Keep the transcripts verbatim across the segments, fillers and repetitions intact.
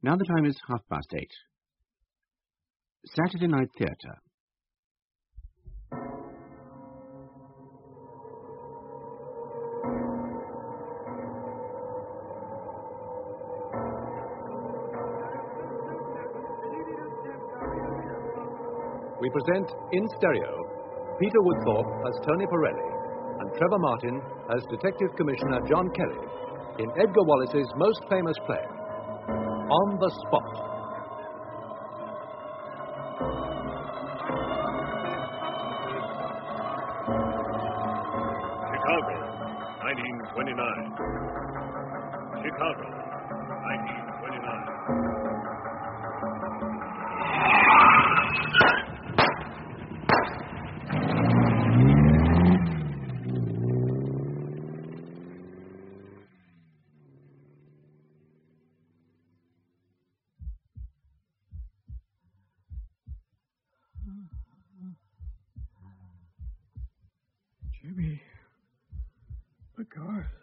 Now the time is half past eight. Saturday Night Theatre. We present in stereo Peter Woodthorpe as Tony Pirelli and Trevor Martin as Detective Commissioner John Kelly in Edgar Wallace's most famous play, On the Spot. Chicago, nineteen twenty-nine. Chicago, nineteen twenty-nine. Jimmy McGarth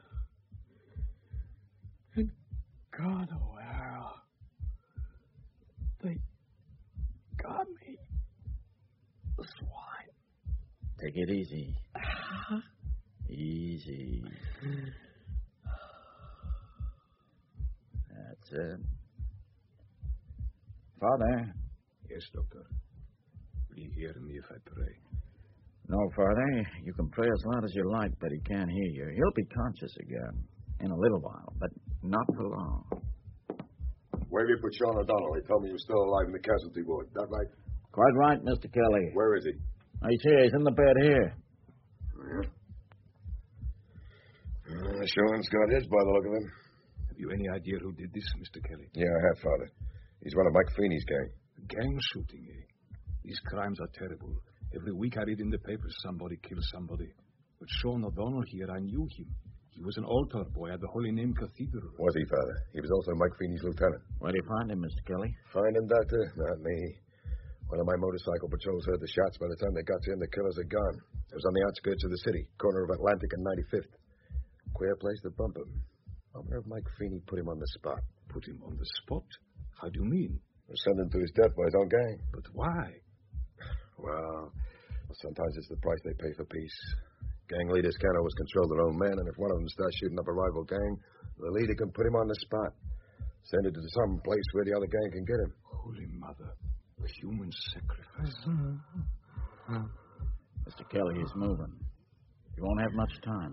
and Con O'Hara. They got me. The swine. Take it easy. Easy. That's it. Father. Yes, Doctor. Will you hear me if I pray? No, Father. You can pray as loud as you like, but he can't hear you. He'll be conscious again in a little while, but not for long. Where have you put Sean O'Donnell? He told me he was still alive in the casualty ward. That right? Quite right, Mister Kelly. Where is he? He's here. He's in the bed here. Yeah. Uh, Sean's got his by the look of him. Have you any idea who did this, Mister Kelly? Yeah, I have, Father. He's one of Mike Feeney's gang. Gang shooting, eh? These crimes are terrible. Every week I read in the papers somebody killed somebody. But Sean O'Donnell here, I knew him. He was an altar boy at the Holy Name Cathedral. Was he, Father? He was also Mike Feeney's lieutenant. Where did you find him, Mister Kelly? Find him, Doctor? Not me. One of my motorcycle patrols heard the shots. By the time they got to him, the killers had gone. It was on the outskirts of the city, corner of Atlantic and ninety-fifth. Queer place to bump him. I wonder if Mike Feeney put him on the spot. Put him on the spot? How do you mean? Send him to his death by his own gang. But why? Well, sometimes it's the price they pay for peace. Gang leaders can't always control their own men, and if one of them starts shooting up a rival gang, the leader can put him on the spot. Send it to some place where the other gang can get him. Holy Mother. Human sacrifice. Mister Kelly is moving. You won't have much time.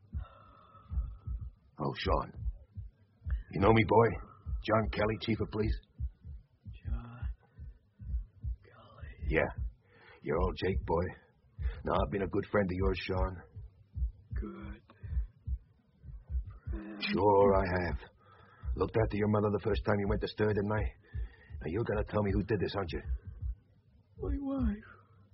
Oh, Sean. You know me, boy? John Kelly, Chief of Police? John Kelly. Yeah. You're old Jake, boy. Now, I've been a good friend of yours, Sean. Good friend. Sure I have. Looked after your mother the first time you went to stir, didn't I? Now, you're going to tell me who did this, aren't you? My wife.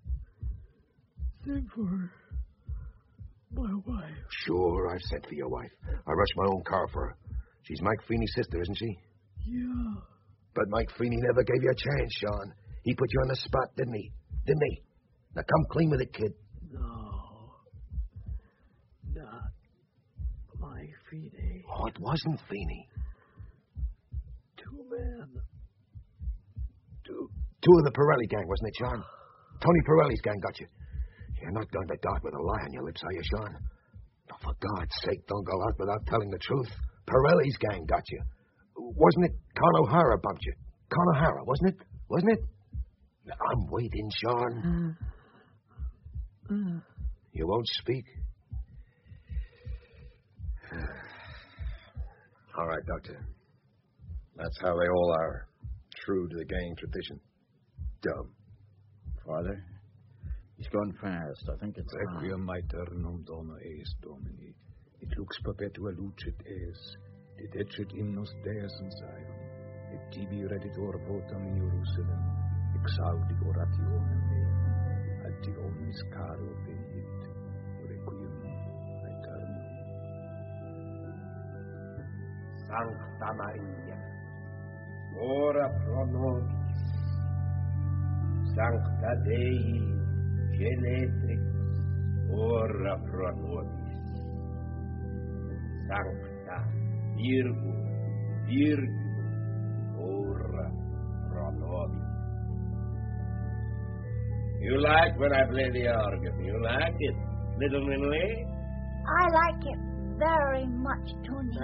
Sent for her. My wife. Sure, I've sent for your wife. I rushed my own car for her. She's Mike Feeney's sister, isn't she? Yeah. But Mike Feeney never gave you a chance, Sean. He put you on the spot, didn't he? Didn't he? Now, come clean with it, kid. No. Not Mike Feeney. Oh, it wasn't Feeney. Two men. Two. Two of the Pirelli gang, wasn't it, Sean? Tony Pirelli's gang got you. You're not going to die with a lie on your lips, are you, Sean? Oh, for God's sake, don't go out without telling the truth. Pirelli's gang got you. Wasn't it Con O'Hara bumped you? Con O'Hara, wasn't it? Wasn't it? I'm waiting, Sean. Uh, uh. You won't speak? All right, Doctor. That's how they all are. True to the gang tradition. Dumb. Father, he's going fast. I think it's time. Requiem aeternum dona eis Domini. Et lux perpetua lucet es. Dedecet hymnos Deus in Zion. Et tibi redditor votum in Jerusalem. Exaudi orationem meum. Ad te omnis caro veniet. Requiem aeternum. Sancta Maria, ora pro nobis. Sancta Dei, Genetrix, ora pro nobis. Sancta Virgo, Virgo, ora pro nobis. You like when I play the organ? You like it, little Minley? I like it very much, Tony.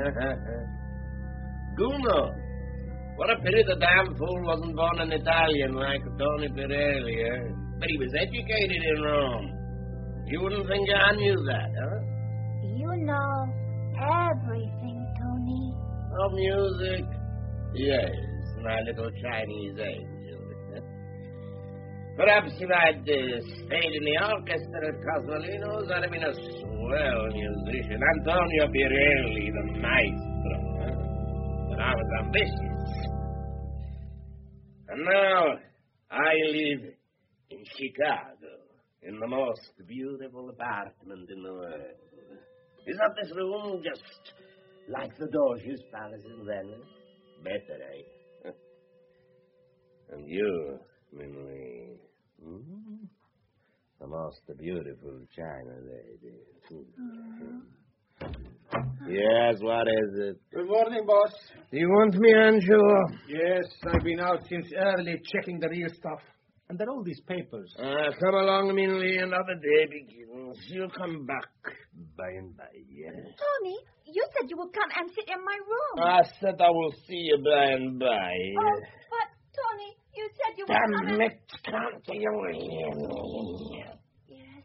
Guno. What a pity the damn fool wasn't born an Italian like Tony Pirelli, eh? But he was educated in Rome. You wouldn't think I knew that, huh? You know everything, Tony. Of music? Yes, my little Chinese angel. Perhaps if I'd uh, stayed in the orchestra at Cosolino's, I'd have been a swell musician. Antonio Pirelli, the maestro. Huh? But I was ambitious. And now I live in Chicago, in the most beautiful apartment in the world. Is not this room just like the Doge's palace in Venice? Better, eh? And you, Minley, hmm? the most beautiful China lady. Mm-hmm. Yes, what is it? Good morning, boss. Do you want me, Angelo? Yes, I've been out since early checking the real stuff. And there are all these papers. Uh, come along, Minley, another day begins. You'll come back by and by, yes? Tony, you said you would come and sit in my room. I said I will see you by and by. Oh, but, Tony, you said you would come Damn and... it, can't you hear me? Yes.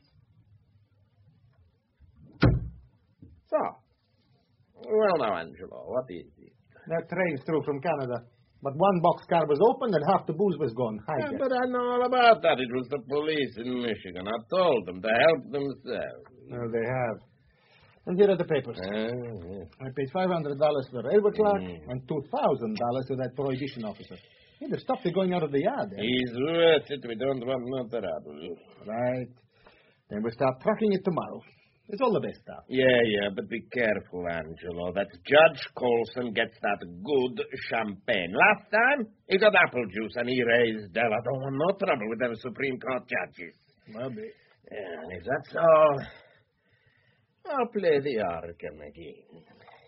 So, well now, Angelo, what is it? That train's through from Canada. But one boxcar was opened and half the booze was gone. Yeah, but I know all about that. It was the police in Michigan. I told them to help themselves. Well, they have. And here are the papers. Uh, yeah. I paid five hundred dollars to the railway clerk Mm. and two thousand dollars to that prohibition officer. Hey, they've stopped it going out of the yard. Eh? He's worth it. We don't want no trouble. Right. Then we'll start trucking it tomorrow. It's all the best stuff. Yeah, yeah, but be careful, Angelo. That Judge Colson gets that good champagne. Last time, he got apple juice and he raised hell. I don't want no trouble with them Supreme Court judges. Well, be. Yeah, and if that's all, I'll play the organ again.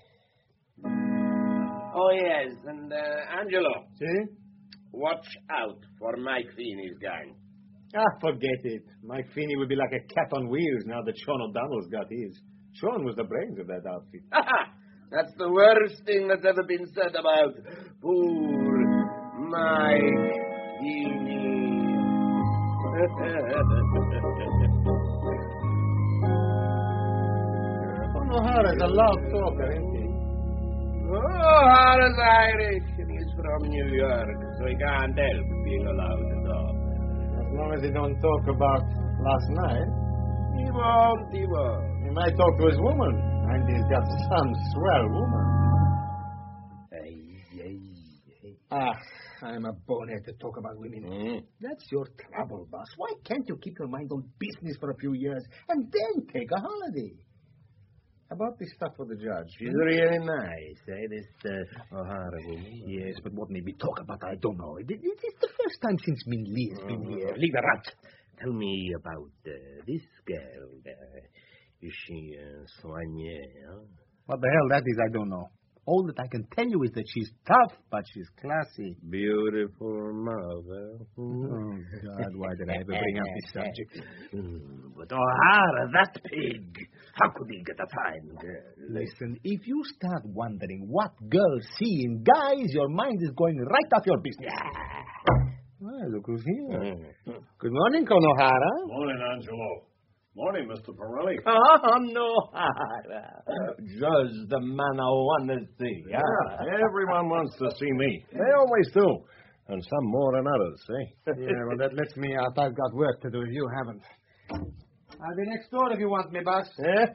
Oh, yes, and, uh, Angelo. See? Watch out for Mike Feeney's gang. Ah, forget it. Mike Feeney will be like a cat on wheels now that Sean O'Donnell's got his. Sean was the brains of that outfit. That's the worst thing that's ever been said about poor Mike Feeney. O'Hara's a loud talker, isn't he? O'Hara's Irish, and he's from New York, so he can't help being allowed to talk. As long as he don't talk about last night. He won't, he won't. He might talk to his woman. And he's got some swell woman. Hey, hey, hey. Ah, I'm a bonehead to talk about women. Mm. That's your trouble, boss. Why can't you keep your mind on business for a few years and then take a holiday? About this stuff for the judge. She's really nice, eh, this uh, O'Hara woman? Yes, but what made me talk about her, I don't know. It, it, it's the first time since Minley has been here. Leave her out. Tell me about uh, this girl. Uh, is she uh, soignée, huh? What the hell that is, I don't know. All that I can tell you is that she's tough, but she's classy. Beautiful mother. Oh, God, why did I ever bring up this subject? Mm, but O'Hara, that pig, how could he get a fine girl? Listen, if you start wondering what girls see in guys, your mind is going right off your business. Well, look who's here. Mm. Good morning, Colonel O'Hara. Morning, Angelo. Morning, Mister Pirelli. Oh, no, O'Hara. Just the man I want to see. Yeah, everyone wants to see me. They always do. And some more than others, see? Yeah, well, that lets me out. I've got work to do if you haven't. I'll be next door if you want me, boss.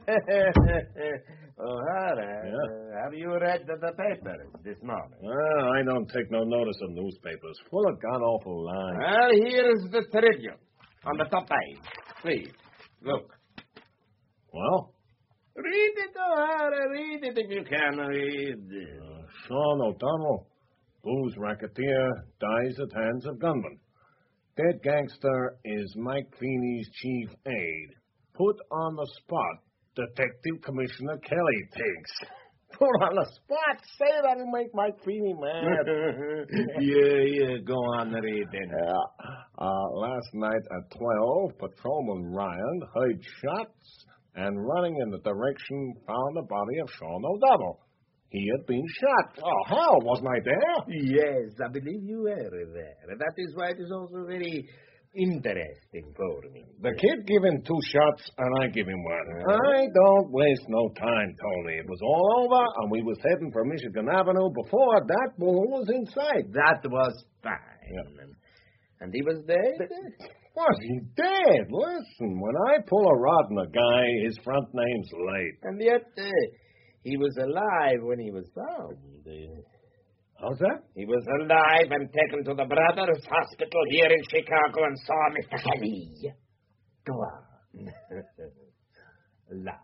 O'Hara, Yeah? uh, have you read the, the paper this morning? Well, I don't take no notice of newspapers. Full of god-awful lies. Well, here's the Tribune on the top page. Please, look. Well? Read it, O'Hara, read it if you can read. Uh, Sean O'Donnell, booze racketeer, dies at hands of gunmen. Dead gangster is Mike Feeney's chief aide. Put on the spot, Detective Commissioner Kelly thinks. Put on the spot. Say that'll make Mike Feeney mad. yeah, yeah, go on, read then. Yeah. Uh, last night at twelve, Patrolman Ryan heard shots and running in the direction found the body of Sean O'Donnell. He had been shot. Oh, hell, wasn't I there? Yes, I believe you were there. That is why it is also very interesting for me. The kid gave him two shots, and I give him one. I don't waste no time, Tony. It was all over, and we was heading for Michigan Avenue before that balloon was in sight. That was fine. Yeah. And, and he was dead? Was he dead? Listen, when I pull a rod on a guy, his front name's Late. And yet, uh, he was alive when he was found. How's that? He was alive and taken to the Brothers Hospital here in Chicago and saw Mister Kelly. Go on. La.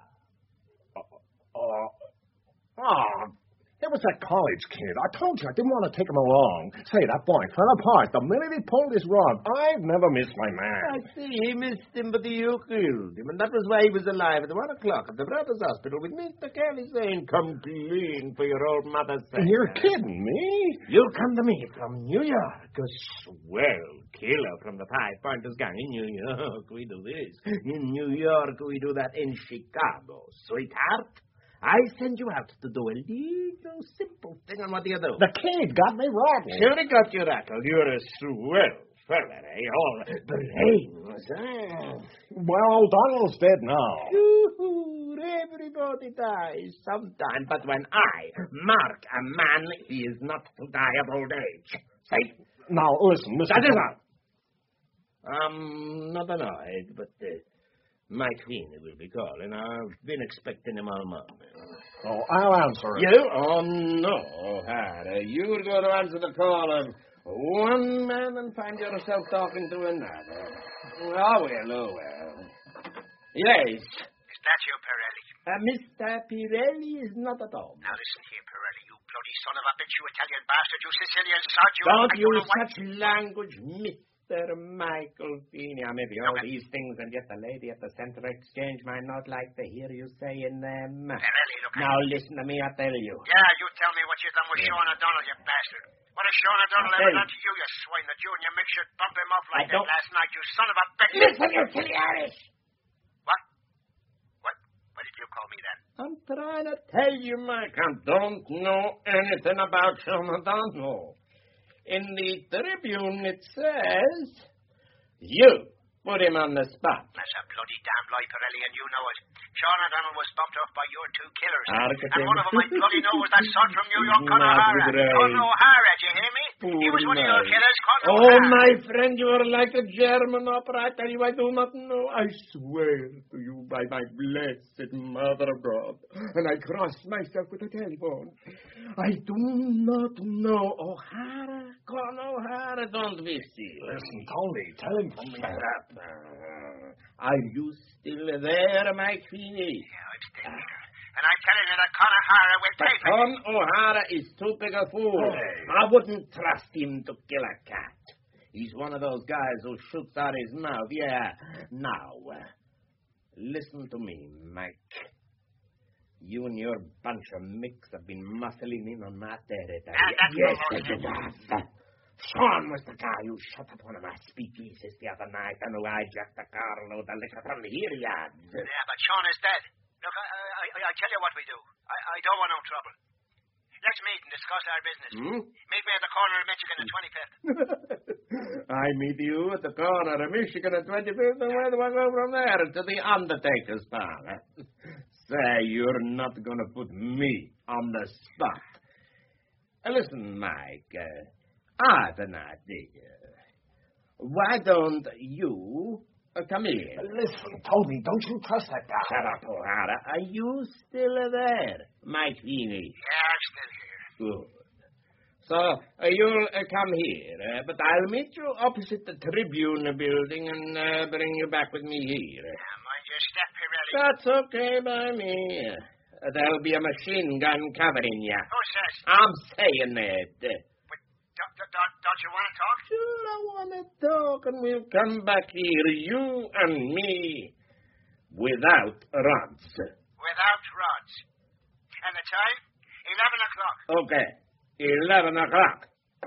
Uh, uh, oh, it was that college kid. I told you I didn't want to take him along. Say, that boy fell apart the minute he pulled his rod. I've never missed my man. I see. He missed him, but you killed him. And that was why he was alive at one o'clock at the Brothers Hospital with Mister Kelly saying, come clean for your old mother's sake. You're kidding me? You come to me from New York. A swell killer from the Five Pointers Gang. In New York, we do this. In New York, we do that. In Chicago, sweetheart, I send you out to do a little simple thing, and what do you do? The kid got me rattled. Sure he got you rattled. You're a swell fella, eh? All brains, eh? Well, O'Donnell's dead now. Sure, everybody dies sometime, but when I mark a man, he is not to die of old age. Say? Now, listen, Mister That is all. I'm not annoyed, but... Uh, Mike Feeney will be calling. I've been expecting him all morning. Oh, I'll answer it. You? Oh, no, O'Hara. You're going to answer the call of one man and find yourself talking to another. Oh, well, oh, well. Yes. Is that you, Pirelli? Uh, Mister Pirelli is not at home. Now, listen here, Pirelli, you bloody son of a bitch, you Italian bastard, you Sicilian sod, you... Don't I use don't such language, Mister Michael Feeney. I may be all these things, and yet the lady at the Center Exchange might not like to hear you saying them. Pirelli, look... Now, I... listen to me, I tell you. Yeah, you tell me what you done with yeah. Sean O'Donnell, you bastard. What has Sean O'Donnell ever done to you, you swine, that you and your mixture bump him off like that last night, you son of a bitch? Listen, you silly Irish! What? What? What did you call me then? I'm trying to tell you, Mike, I don't know anything about Sean O'Donnell. In the Tribune, it says, you put him on the spot. That's a bloody damn lie, Pirelli, and you know it. Sean O'Donnell was bumped off by your two killers. Arcating. And one of them I bloody know was that son from New York, Con O'Hara. Con O'Hara, do you hear me? Poor he was one of your killers, Con Oh, O'Hara. my friend, you are like a German opera. I tell you, I do not know. I swear to you by my blessed Mother of God. And I cross myself with the telephone. I do not know. O'Hara, Con O'Hara, don't be silly. Listen, Tony, tell him from me. Are you still there, Mike Feeney? Yeah, I'm still here. And I'm telling you that Con O'Hara will pay for Con O'Hara is too big a fool. Hey. I wouldn't trust him to kill a cat. He's one of those guys who shoots out his mouth. Yeah. Now, uh, listen to me, Mike. You and your bunch of micks have been muscling in on my territory. Ah, that's yes, you have. Sean was the guy who shut up one of my speakeasies the other night and who hijacked the car load of liquor from the here yard. Yeah, but Sean is dead. Look, I, I, I tell you what we do. I, I don't want no trouble. Let's meet and discuss our business. Hmm? Meet me at the corner of Michigan and twenty-fifth. I meet you at the corner of Michigan and twenty-fifth, and where do I go from there? To the undertaker's parlor. Say, you're not going to put me on the spot. Uh, listen, Mike, uh, I've an idea. Why don't you uh, come in? Listen, Tony, don't you trust that guy. Shut up, O'Hara. Are you still there, Mike Feeney? Yeah, I'm still here. Good. So, uh, you'll uh, come here, uh, but I'll meet you opposite the Tribune building and uh, bring you back with me here. Yeah, mind your step, Pirelli. That's okay by me. Uh, there'll be a machine gun covering you. Who says? I'm saying that. But don't, don't, don't you want to talk? Sure, I want to talk, and we'll come back here, you and me, without rods. Without rods. And the time? eleven o'clock. Okay. Eleven o'clock.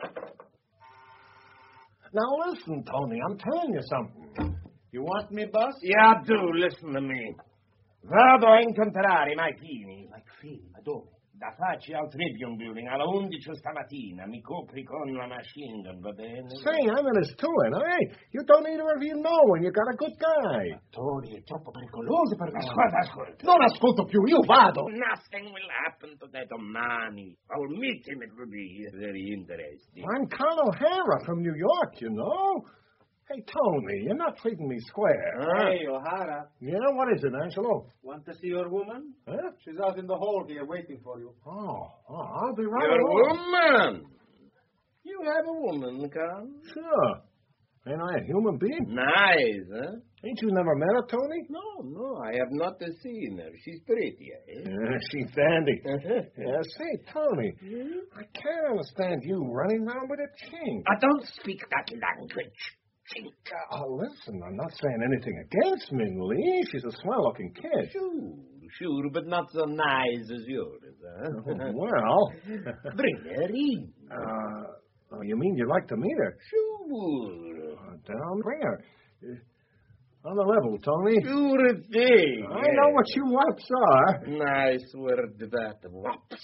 Now listen, Tony, I'm telling you something. You want me, boss? Yeah, do listen to me. Vado a incontrare mai fini. Like fini, ma dove? Da facci al Tribune Building alle undici stamattina. Mi copri con la machine gun, va bene? Say, I'm in his towing, all right? You don't either of you know when you got a good guy. Tony, è troppo pericoloso per me. Ascolta, ascolta. Non ascolto più, io vado. Nothing will happen to that domani. I'll meet him. It will be very interesting. I'm Colonel O'Hara from New York, you know. Hey, Tony, you're not treating me square. Hey, O'Hara. Yeah, what is it, Angelo? Want to see your woman? Huh? She's out in the hall here waiting for you. Oh, oh I'll be right Your along. woman? You have a woman, Carl? Sure. Ain't I a human being? Nice, huh? Ain't you never met her, Tony? No, no, I have not seen her. She's pretty, eh? Yeah, she's dandy. Yeah, say, Tony, I can't understand you running around with a chink. I don't speak that language. Chink. Oh, listen, I'm not saying anything against Min Lee. She's a swell-looking kid. Sure, sure, but not so nice as yours, huh? Well... Bring her in. Uh, oh, you mean you'd like to meet her? Sure. Uh, down, bring her. Uh, on the level, Tony. Sure thing. I know what you wops are. Nice word, that, wops.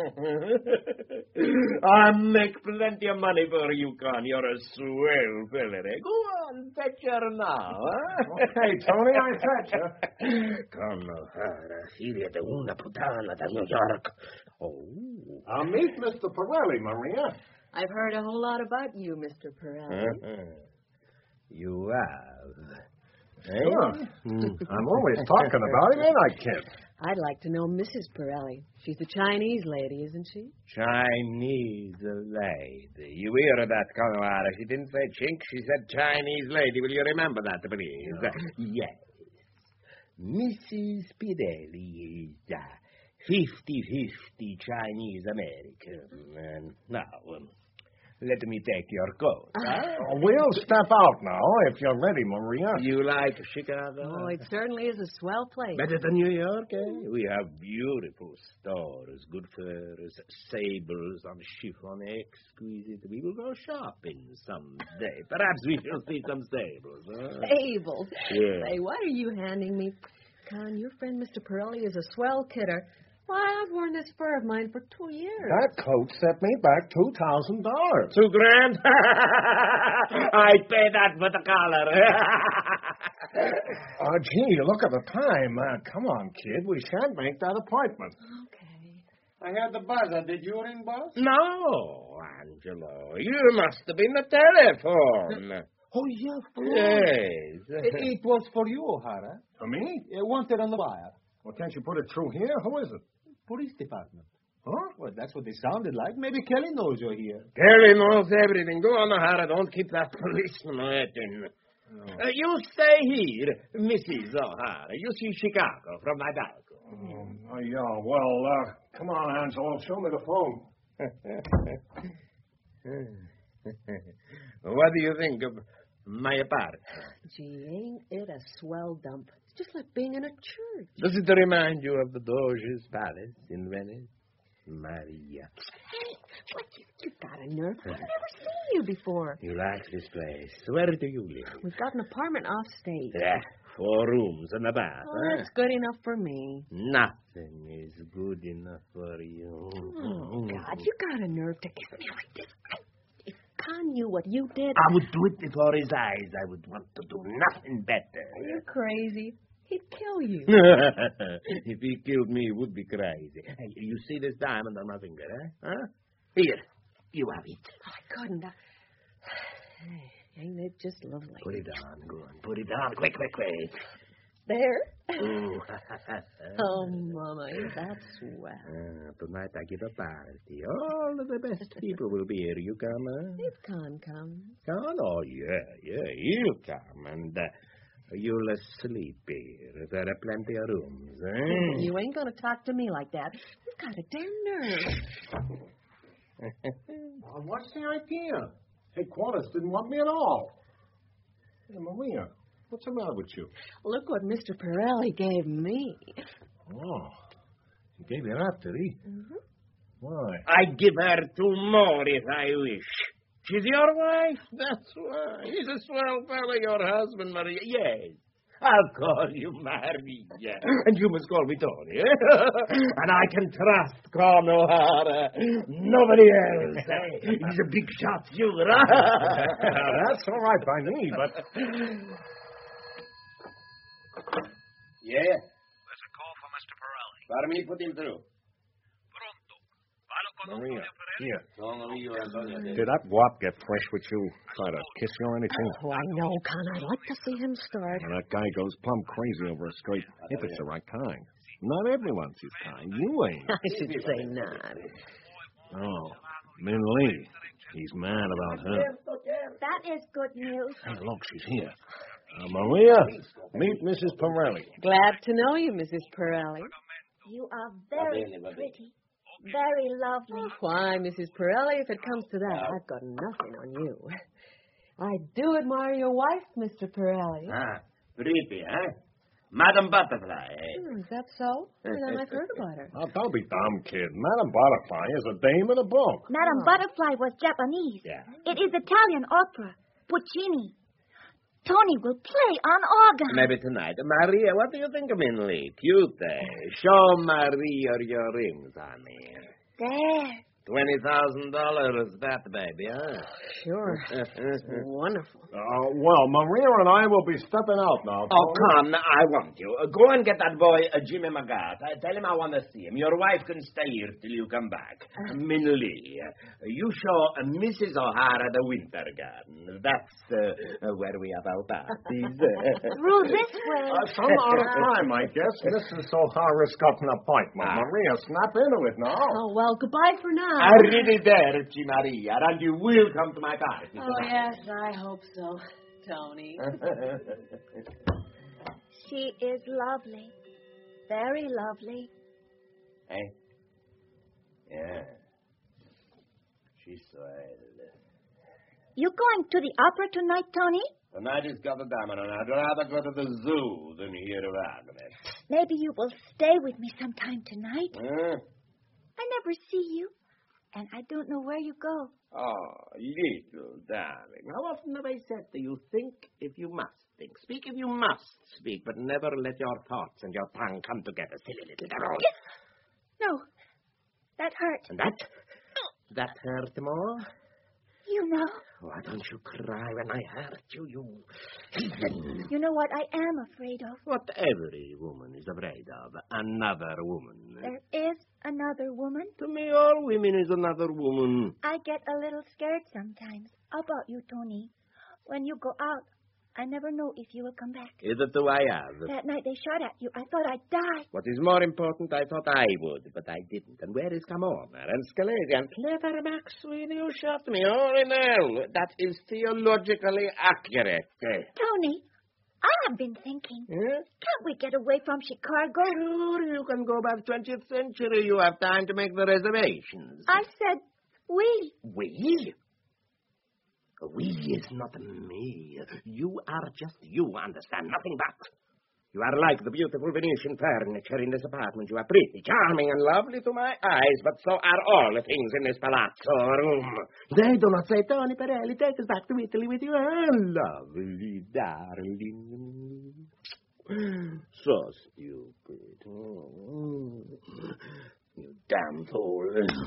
I make plenty of money for you, Con. You're a swell fella. Eh? Go on, fetch her now, huh? Okay, Tony, I fetch her. Con O'Hara, figlia di una puttana da New York. Oh. I'll meet Mister Pirelli, Maria. I've heard a whole lot about you, Mister Pirelli. Uh-huh. You have. Sure. Mm. I'm always talking about him, ain't I, kid? I'd like to know Missus Pirelli. She's a Chinese lady, isn't she? Chinese lady. You hear that, Conrad? She didn't say chink, she said Chinese lady. Will you remember that, please? Yeah. Yes. Missus Pirelli is uh, fifty-fifty Chinese-American. And now, um, let me take your coat. Huh? Oh, we'll step out now, if you're ready, Maria. You like Chicago? Oh, it certainly is a swell place. Better than New York, eh? We have beautiful stores, good furs, sables on chiffon, exquisite. We will go shopping someday. Perhaps we shall see some sables, huh? Sables? Yeah. Say, what are you handing me? Con, your friend Mister Pirelli is a swell kidder. Why, I've worn this fur of mine for two years. That coat set me back two thousand dollars. Two grand? I'd pay that for the collar. Oh, gee, look at the time. Uh, come on, kid. We shan't make that appointment. Okay. I heard the buzzer. Did you ring, boss? No, Angelo. You must have been the telephone. Oh, yeah, for Yes. It, it was for you, O'Hara. For me? It wanted on the wire. Well, can't you put it through here? Who is it? Police department. Huh? Well, that's what they sounded like. Maybe Kelly knows you're here. Kelly knows everything. Go on, O'Hara. Don't keep that policeman waiting. No. Uh, you stay here, Missus O'Hara. You see Chicago from my balcony. Oh, yeah. Well, uh, come on, Angelo. Show me the phone. What do you think of my apartment? Gee, ain't it a swell dump? It's just like being in a church. Does it remind you of the Doge's Palace in Venice? Maria. Hey, what, you, you got a nerve. I've never seen you before. You like this place. Where do you live? We've got an apartment off state. Yeah, four rooms and a bath. Oh, huh? that's good enough for me. Nothing is good enough for you. Oh, God, you got a nerve to kiss me like this. I, if Con knew what you did... I would do it before his eyes. I would want to do nothing better. You're crazy. He'd kill you. If he killed me, he would be crazy. Hey, you see this diamond on my finger, eh? Huh? Here, you have it. Oh, I couldn't. I... Ain't it just lovely? Put it on, go on. Put it on, quick, quick, quick. There? Ooh. Oh, Mama, ain't that swell? Uh, tonight I give a party. All of the best people will be here. You come, huh? If Con comes. Con? Oh, yeah, yeah, he'll come. And... Uh, You'll sleep here. There are plenty of rooms, eh? You ain't gonna talk to me like that. You've got a damn nerve. Well, what's the idea? Headquarters didn't want me at all. Hey, Maria, what's the matter with you? Look what Mister Pirelli gave me. Oh, he gave you that, did he? Mm-hmm. Why? I'd give her two more if I wish. She's your wife? That's why. He's a swell fellow, your husband, Maria. Yes. I'll call you Maria. And you must call me Tony. Eh? And I can trust Con O'Hara. Nobody else. Eh? He's a big shot, you. That's all right by me, but... Yeah? There's a call for Mister Pirelli. Para me put him through. Pronto. Parlo con Maria, here. Did Did that wop get fresh with you? Try to kiss you or anything? Oh, I know, Con. I'd like to see him start. Well, that guy goes plumb crazy over a straight, if it's the right kind. Not everyone's his kind. You ain't. I should say not. Oh, Min Lee. He's mad about her. That is good news. Hey, look, she's here. Uh, Maria, meet Missus Pirelli. Glad to know you, Missus Pirelli. You are very pretty. Very lovely. Why, Missus Pirelli, if it comes to that, I've got nothing on you. I do admire your wife, Mister Pirelli. Ah, pretty, huh? Madam Butterfly, eh? Hmm, is that so? Well, then I've heard about her. Oh, don't be dumb, kid. Madame Butterfly is a dame in a book. Madame Oh. Butterfly was Japanese. Yeah. It is Italian opera. Puccini. Tony will play on organ. Maybe tonight. Maria, what do you think of Min Lee? Cute, eh? Show Maria your rings, honey. There. Twenty thousand dollars, that baby, huh? Sure. Wonderful. Uh, well, Maria and I will be stepping out now. Oh, come, I want you. Uh, go and get that boy, uh, Jimmy McGrath. I tell him I want to see him. Your wife can stay here till you come back. Uh, Min Lee, uh, you show uh, Missus O'Hara the winter garden. That's uh, uh, where we have our parties. Through this way. Uh, some other time, I guess. Missus O'Hara's got an appointment. Ah. Maria, snap into it now. Oh, well, goodbye for now. Arrivederci, Maria, and you will come to my party. Oh, yes, I hope so, Tony. She is lovely. Very lovely. Hey? Yeah. She's swell. You going to the opera tonight, Tony? Tonight is Gotterdammer, and I'd rather go to the zoo than hear of Agnes. Maybe you will stay with me sometime tonight. Huh? I never see you, and I don't know where you go. Oh, little darling. How often have I said to you, think if you must think, speak if you must speak, but never let your thoughts and your tongue come together, silly little girl. No, that hurt. And that? That hurt more? You know. Why don't you cry when I hurt you, you heathen? You know what I am afraid of? What every woman is afraid of. Another woman. There is another woman. To me, all women is another woman. I get a little scared sometimes. How about you, Tony? When you go out, I never know if you will come back. Either do I have. That night they shot at you. I thought I'd die. What is more important, I thought I would, but I didn't. And where is Camorra and Scalesi and clever Maxwell? You shot me, all in hell. That is theologically accurate. Tony, I have been thinking. Yes? Can't we get away from Chicago? Sure, you can go back twentieth century. You have time to make the reservations. I said we. We? We is not me. You are just you, understand? Nothing but. You are like the beautiful Venetian furniture in this apartment. You are pretty, charming, and lovely to my eyes, but so are all the things in this palazzo room. They do not say, Tony Pirelli, take us back to Italy with you. Oh, lovely darling. So stupid. Oh, you damn fool.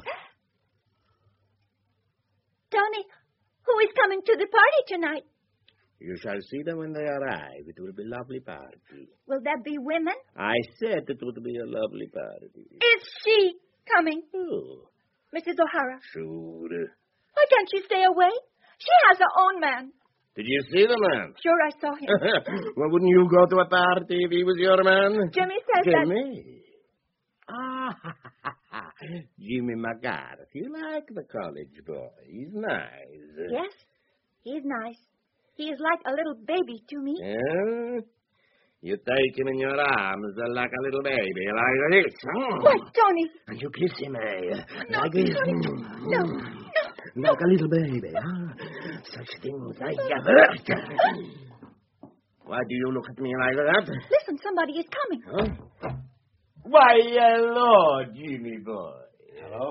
Tony, who is coming to the party tonight? You shall see them when they arrive. It will be a lovely party. Will there be women? I said it would be a lovely party. Is she coming? Oh. Missus O'Hara. Sure. Why can't she stay away? She has her own man. Did you see the man? Sure, I saw him. Well, wouldn't you go to a party if he was your man? Jimmy says Jimmy? That... Ah, Jimmy McGarrett. You like the college boy. He's nice. Yes, he's nice. He is like a little baby to me. Yeah? You take him in your arms like a little baby, like this. Mm. What, Tony? And you kiss him, eh? No, like this. Tony. No, no. Like a little baby, huh? Such things I never. Why do you look at me like that? Listen, somebody is coming. Huh? Why, hello, Jimmy boy. Hello?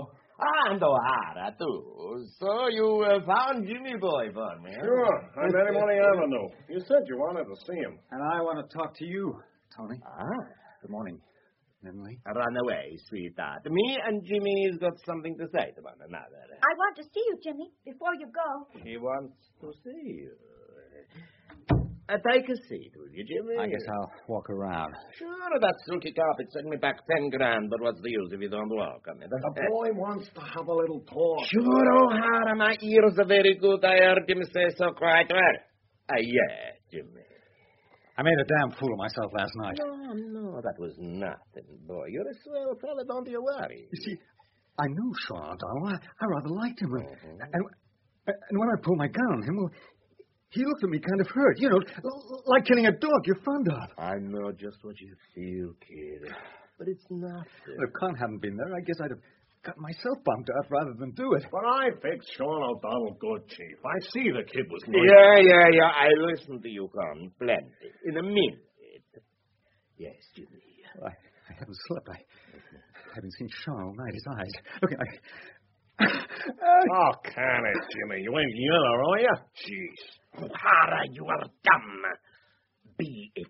And O'Hara, too. So you uh, found Jimmy Boy for me, huh? Sure. I met him on the avenue. You said you wanted to see him. And I want to talk to you, Tony. Ah. Good morning, Emily. Run away, sweetheart. Me and Jimmy's got something to say to one another. I want to see you, Jimmy, before you go. He wants to see you. Uh, take a seat, will you, Jimmy? I guess I'll walk around. Sure, that silky carpet sent me back ten grand, but what's the use if you don't walk on it? The boy wants to have a little talk. Sure, O'Hara, my ears are very good. I heard him say so quite well. Ah, uh, yeah, Jimmy. I made a damn fool of myself last night. No, no, that was nothing, boy. You're a swell fella, don't you worry. You see, I knew Sean O'Donnell. I, I rather liked him. Mm-hmm. And, and when I pulled my gun on him, well, he looked at me kind of hurt. You know, like killing a dog you're fond of. I know just what you feel, kid. But it's nothing. If Con hadn't been there, I guess I'd have got myself bumped out rather than do it. But I fixed Sean O'Donnell good, Chief. I see the kid was nice. Yeah, yeah, yeah. I listened to you, Con. Plenty. In a minute. Yes, Jimmy. Well, I, I haven't slept. I, I haven't seen Sean all night. His eyes. Look, I... oh, can it, Jimmy? You ain't yellow, are you? Jeez. O'Hara, you are dumb. Be it.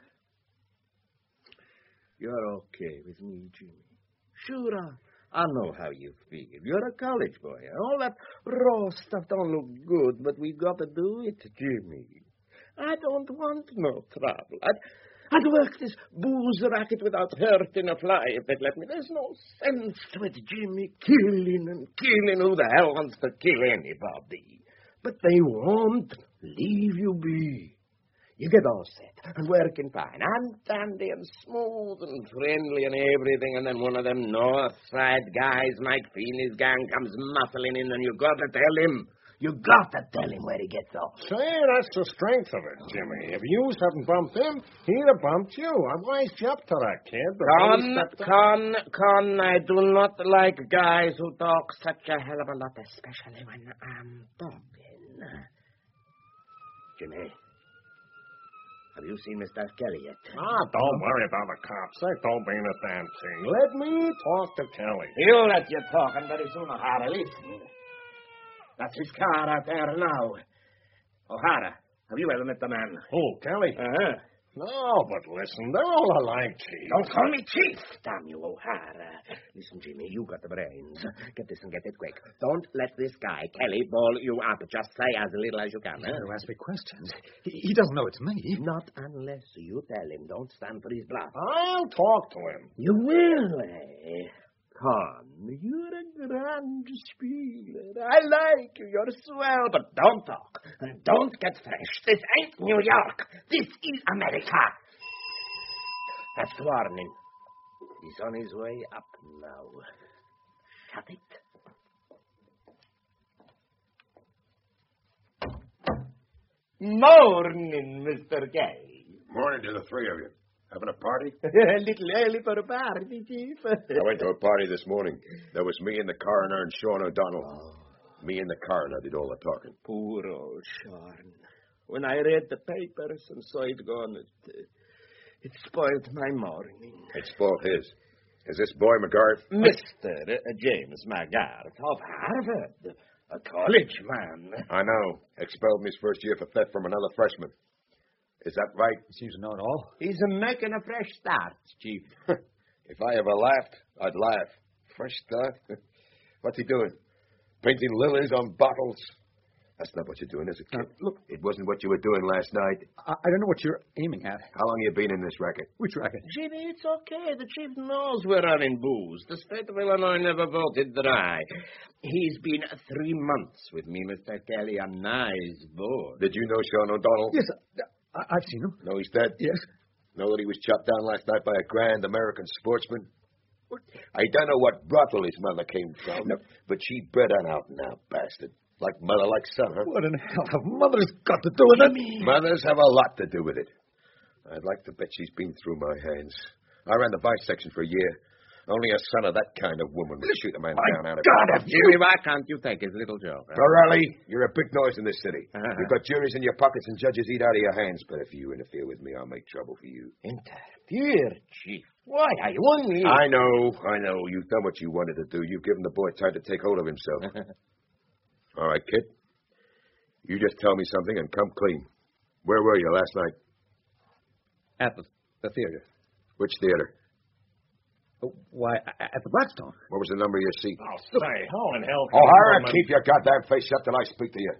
You're okay with me, Jimmy. Sure, I know how you feel. You're a college boy. All that raw stuff don't look good, but we got to do it, Jimmy. I don't want no trouble. I'd, I'd work this booze racket without hurting a fly if they'd let me. There's no sense to it, Jimmy. Killing and killing. Who the hell wants to kill anybody? But they won't leave you be. You get all set and working fine. I'm dandy and smooth and friendly and everything, and then one of them north side guys, Mike Feeney's gang, comes muscling in, and you got to tell him. You got to tell him where he gets off. Say, that's the strength of it, Jimmy. If you hadn't bumped him, he'd have bumped you. I wised you up to that kid. Con, Con, Con, I do not like guys who talk such a hell of a lot, especially when I'm talking. Jimmy. Have you seen Mister Kelly yet? Ah, don't worry about the cops. They don't mean a damn thing. Let me talk to Kelly. He'll let you talk, and very soon, O'Hara, listen. That's his car out there now. O'Hara, have you ever met the man? Who, Kelly? Uh-huh. No, but listen, they're all alike, Chief. Don't call me Chief, damn you, O'Hara. Listen, Jimmy, you got the brains. Get this and get it quick. Don't let this guy, Kelly, ball you up. Just say as little as you can. He's Huh? going to ask me questions. He, he doesn't know it's me. Not unless you tell him. Don't stand for his bluff. I'll talk to him. You will, eh? Con, you're a grand spieler. I like you. You're swell, but don't talk. And don't get fresh. This ain't New York. This is America. That's the warning. He's on his way up now. Shut it. Morning, Mister Gay. Morning to the three of you. Having a party? A little early for a party, Chief. I went to a party this morning. There was me and the coroner and Sean O'Donnell. Oh. Me and the coroner did all the talking. Poor old Sean. When I read the papers and saw it gone, it, uh, it spoiled my morning. It spoiled his. Is this boy McGarth? Mister Uh, James McGarth of Harvard. A college man. I know. Expelled me his first year for theft from another freshman. Is that right? He seems to know it all. He's making a fresh start, Chief. If I ever laughed, I'd laugh. Fresh start? What's he doing? Painting lilies on bottles? That's not what you're doing, is it, kid? Uh, look. It wasn't what you were doing last night. I, I don't know what you're aiming at. How long you been in this racket? Which racket? Jimmy, it's okay. The chief knows we're running booze. The state of Illinois never voted dry. He's been three months with me, Mister Kelly. A nice boy. Did you know Sean O'Donnell? Yes, I, I've seen him. Know he's dead? Yes. Know that he was chopped down last night by a grand American sportsman? I don't know what brothel his mother came from, no. but she bred an out-and-out bastard. Like mother, like son, huh? What in hell have mothers got to do with it? Mothers have a lot to do with it. I'd like to bet she's been through my hands. I ran the vice section for a year. Only a son of that kind of woman would shoot a man my down out of God, it. Jimmy, why can't you take his little joke? Huh? Borelli, you're a big noise in this city. Uh-huh. You've got juries in your pockets and judges eat out of your hands. But if you interfere with me, I'll make trouble for you. Interfere, Chief? Why, I only... I know, I know. You've done what you wanted to do. You've given the boy time to take hold of himself. All right, kid. You just tell me something and come clean. Where were you last night? At the, the theater. Which theater? Oh, why, at the Blackstone. What was the number of your seat? Oh, say, how in hell... O'Hara, keep your goddamn face shut till I speak to you.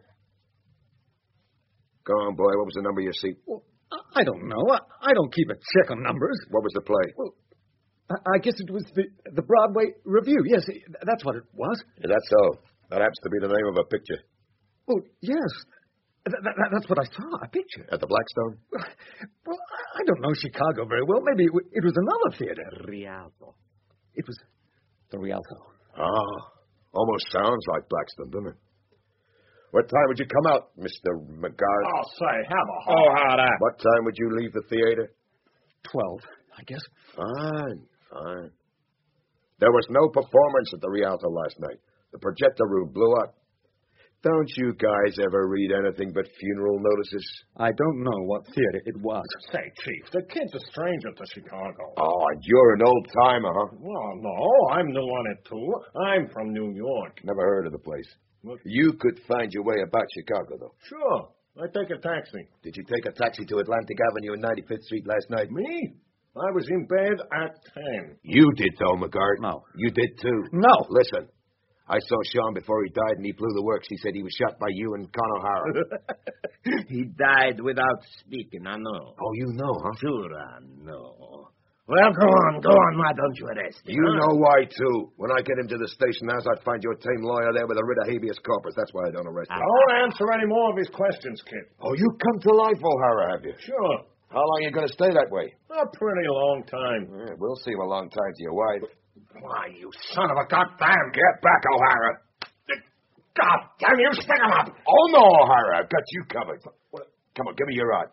Go on, boy. What was the number of your seat? Well, I don't know. I, I don't keep a check on numbers. What was the play? Well, I, I guess it was the, the Broadway Review. Yes, that's what it was. Yeah, that's so. That happens to be the name of a picture. Oh, yes. Th- th- that's what I saw, a picture. At the Blackstone? Well, I don't know Chicago very well. Maybe it, w- it was another theater. Rialto. It was the Rialto. Ah, almost sounds like Blackstone, doesn't it? What time would you come out, Mister McGuire? Oh, say, have a Oh, how that? What time would you leave the theater? Twelve, I guess. Fine, fine. There was no performance at the Rialto last night. The projector room blew up. Don't you guys ever read anything but funeral notices? I don't know what theater it was. Say, Chief, the kid's a stranger to Chicago. Oh, and you're an old-timer, huh? Well, no, I'm new on it, too. I'm from New York. Never heard of the place. What? You could find your way about Chicago, though. Sure. I take a taxi. Did you take a taxi to Atlantic Avenue and ninety-fifth Street last night? Me? I was in bed at ten. You did, though, McGuire. No. You did, too. No. Listen. I saw Sean before he died, and he blew the works. He said he was shot by you and Con O'Hara. He died without speaking, I know. Oh, you know, huh? Sure, I know. Well, go on, go on. Why don't you arrest him? You huh? know why, too. When I get him to the station house, I'd find your tame lawyer there with a writ of habeas corpus. That's why I don't arrest him. I won't answer any more of his questions, kid. Oh, you come to life, O'Hara, have you? Sure. How long are you going to stay that way? A pretty long time. Yeah, we'll see a long time to your wife. Why, you son of a goddamn... Get back, O'Hara. God damn you, stick him up! Oh, no, O'Hara, I've got you covered. Come on, give me your rod.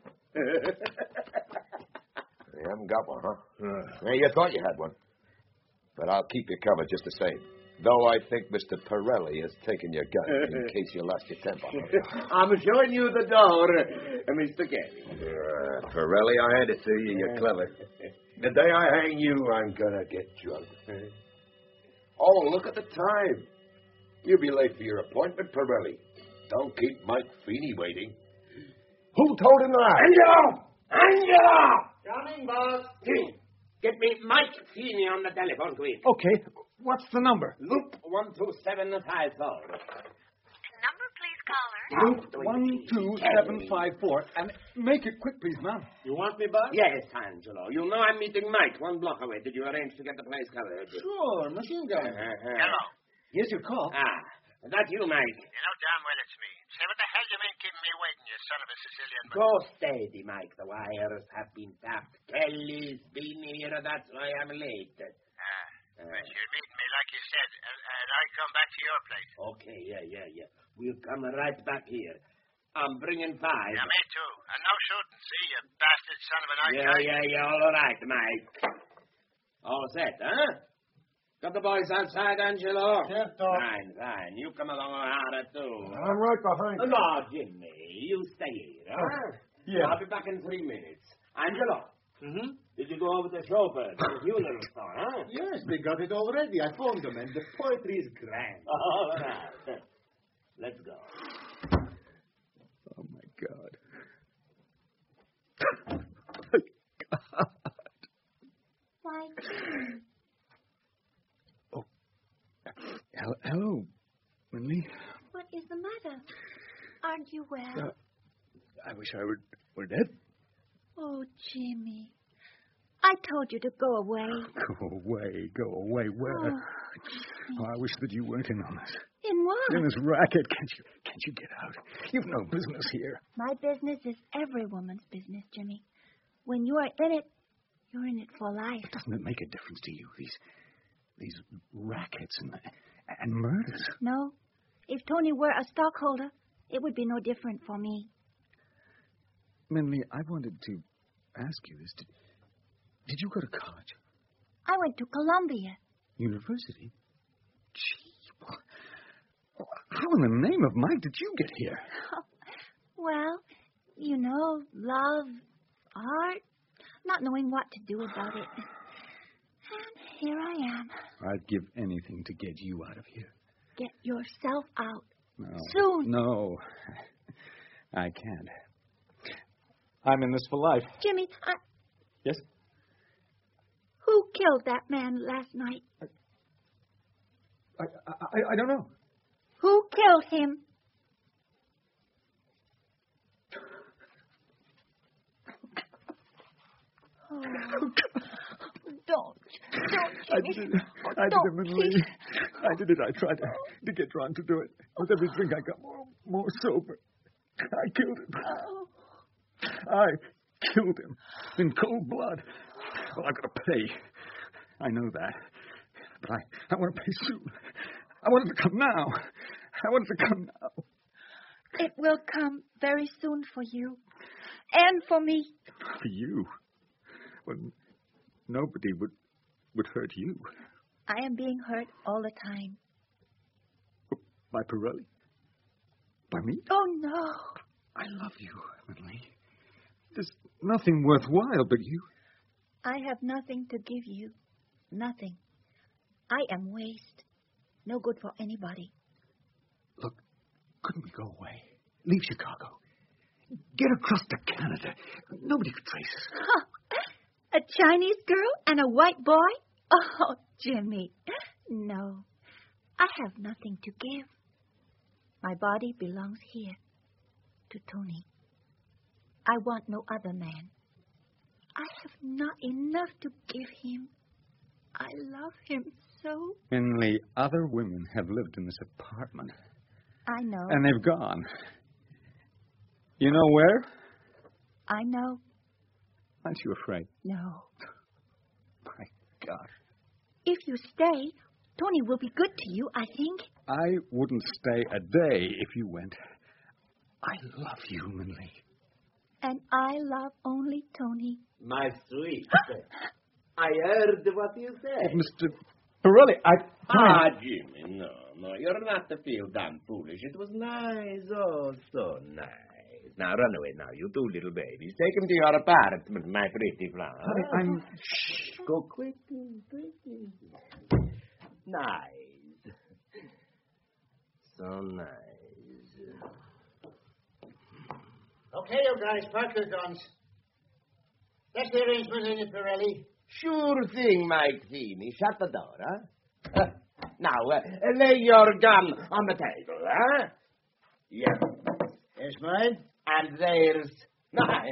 You haven't got one, huh? Uh, you thought you had one. But I'll keep you covered just the same. Though I think Mister Pirelli has taken your gun in case you lost your temper. I'm showing you the door, uh, Mister Kelly. Uh, Pirelli, I had to see you. You're clever. The day I hang you, I'm gonna get drunk. Oh, look at the time. You'll be late for your appointment, Pirelli. Don't keep Mike Feeney waiting. Who told him that? Angelo! Angelo! Coming, boss. Get me Mike Feeney on the telephone, quick. Okay. What's the number? Loop one two seven five four. Number, please, caller. Loop one two seven five four. And make it quick, please, ma'am. You want me, boss? Yes, Angelo. You know I'm meeting Mike one block away. Did you arrange to get the place covered? Sure, machine gun. Uh-huh. Hello. Here's your call. Ah, that's you, Mike. You know damn well it's me. Say, what the hell you mean keeping me waiting, you son of a Sicilian? Go steady, Mike. The wires have been tapped. Kelly's been here. That's why I'm late. Ah, uh, but you're meeting me like you said, and, and I come back to your place. Okay, yeah, yeah, yeah. We'll come right back here. I'm bringing five. Yeah, me too. And no shooting, see, you bastard son of a night. Yeah, yeah, yeah, all right, Mike. All set, huh? Got the boys outside, Angelo? Yes, Doc. Fine, fine. You come along, O'Hara, too. I'm right behind you. No, Jimmy, you stay here, huh? Oh, yeah. I'll be back in three minutes. Angelo. Mm-hmm. Did you go over to the chauffeur to the funeral store, huh? Yes, they got it already. I phoned them, and the poetry is grand. All right. Let's go. Oh, my God. Why, Oh. Hello, Minnie. what is the matter? Aren't you well? Uh, I wish I were, were dead. Oh, Jimmy. I told you to go away. Go away, go away. Where? Oh, Oh, I wish that you weren't in on this. in what? In this racket. Can't you, can't you get out? You've no business here. My business is every woman's business, Jimmy. When you're in it, you're in it for life. But doesn't it make a difference to you, these these rackets and, and murders? No. If Tony were a stockholder, it would be no different for me. Minnie, I wanted to ask you this. Did, did you go to college? I went to Columbia. University? Gee, well, how in the name of Mike did you get here? Well, you know, love, art, not knowing what to do about it. And here I am. I'd give anything to get you out of here. Get yourself out. No. Soon. No. I can't. I'm in this for life. Jimmy, I... Yes? Who killed that man last night? I, I, I don't know. Who killed him? Oh, don't. Don't, I Jimmy. did it. Oh, I don't, did it, Minnie. please. I did it. I tried to, to get Ron to do it. With every drink, I got more, more sober. I killed him. Oh. I killed him in cold blood. Well, I've got to pay. I know that. But I, I want to pay soon. I want it to come now. I want it to come now. It will come very soon for you. And for me. For you? Well, nobody would, would hurt you. I am being hurt all the time. By Pirelli? By me? Oh, no. I love you, Emily. There's nothing worthwhile but you. I have nothing to give you. Nothing. I am waste. No good for anybody. Look, couldn't we go away? Leave Chicago. Get across to Canada. Nobody could trace us. A Chinese girl and a white boy? Oh, Jimmy. No. I have nothing to give. My body belongs here. To Tony. I want no other man. I have not enough to give him. I love him so. Emily, other women have lived in this apartment. I know. And they've gone. You know where? I know. Aren't you afraid? No. My God. If you stay, Tony will be good to you, I think. I wouldn't stay a day if you went. I love you, Minley. And I love only Tony. My sweet. I heard what you said. Oh, Mister Pirelli, I... Ah, Jimmy, no, no, you're not to feel damn foolish. It was nice, oh, so nice. Now, run away now, you two little babies. Take him to your apartment, my pretty flower. Honey, I'm... Shh, go quickly, quickly. Nice. So nice. Okay, you guys, park your guns. That's the arrangement, ain't it, Pirelli? Sure thing, Mike Teeny. Shut the door, huh? Uh, now, uh, lay your gun on the table, huh? Yes. There's mine. And there's mine.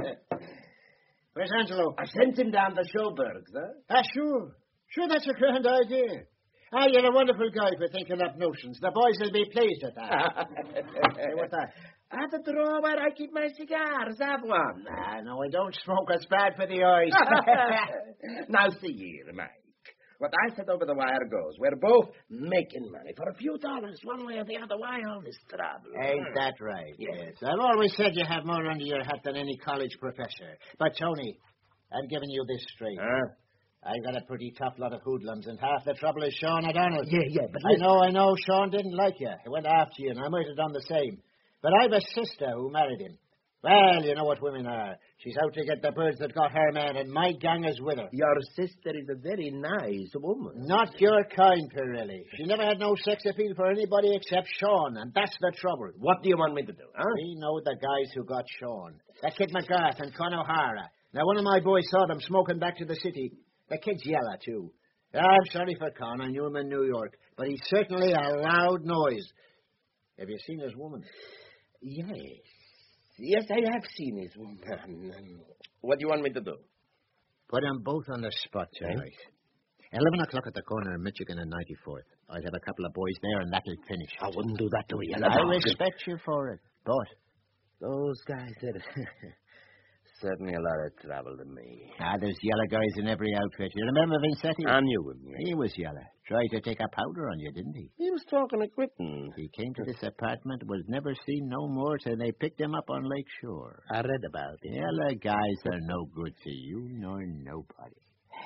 Where's Angelo? I sent him down to Schoberg's, huh? Ah, sure. Sure, that's a grand idea. Ah, you're a wonderful guy for thinking up notions. The boys will be pleased at that. Hey, what's that? At the drawer where I keep my cigars. Have one. Ah, no, I don't smoke. It's bad for the eyes. Now, see here, Mike. What I said over the wire goes. We're both making money for a few dollars, one way or the other. Why all this trouble? Ain't that right? Yes. Yes. I've always said you have more under your hat than any college professor. But, Tony, I'm giving you this straight. Huh? I got a pretty tough lot of hoodlums, and half the trouble is Sean O'Donnell. Yeah, yeah, but I listen. know, I know, Sean didn't like you. He went after you, and I might have done the same. But I've a sister who married him. Well, you know what women are. She's out to get the birds that got her man, and my gang is with her. Your sister is a very nice woman. Not your kind, Pirelli. She never had no sex appeal for anybody except Sean, and that's the trouble. What do you want me to do, huh? We know the guys who got Sean. That kid McGrath and Con O'Hara. Now, one of my boys saw them smoking back to the city. The kid's yellow, too. I'm sorry for Con. I knew him in New York. But he's certainly a loud noise. Have you seen his woman? Yes. Yes, I have seen his woman. What do you want me to do? Put them both on the spot tonight. Eleven o'clock at the corner of Michigan and ninety-fourth. I'll have a couple of boys there, and that'll finish. I wouldn't do that to you. I respect you for it. But those guys are certainly a lot of trouble to me. Ah, there's yellow guys in every outfit. You remember Vincetti? I knew him. Yeah. He was yellow. Tried to take a powder on you, didn't he? He was talking of quitting. He came to this apartment, was never seen no more till they picked him up on Lake Shore. I read about it. Yellow guys are no good to you nor nobody.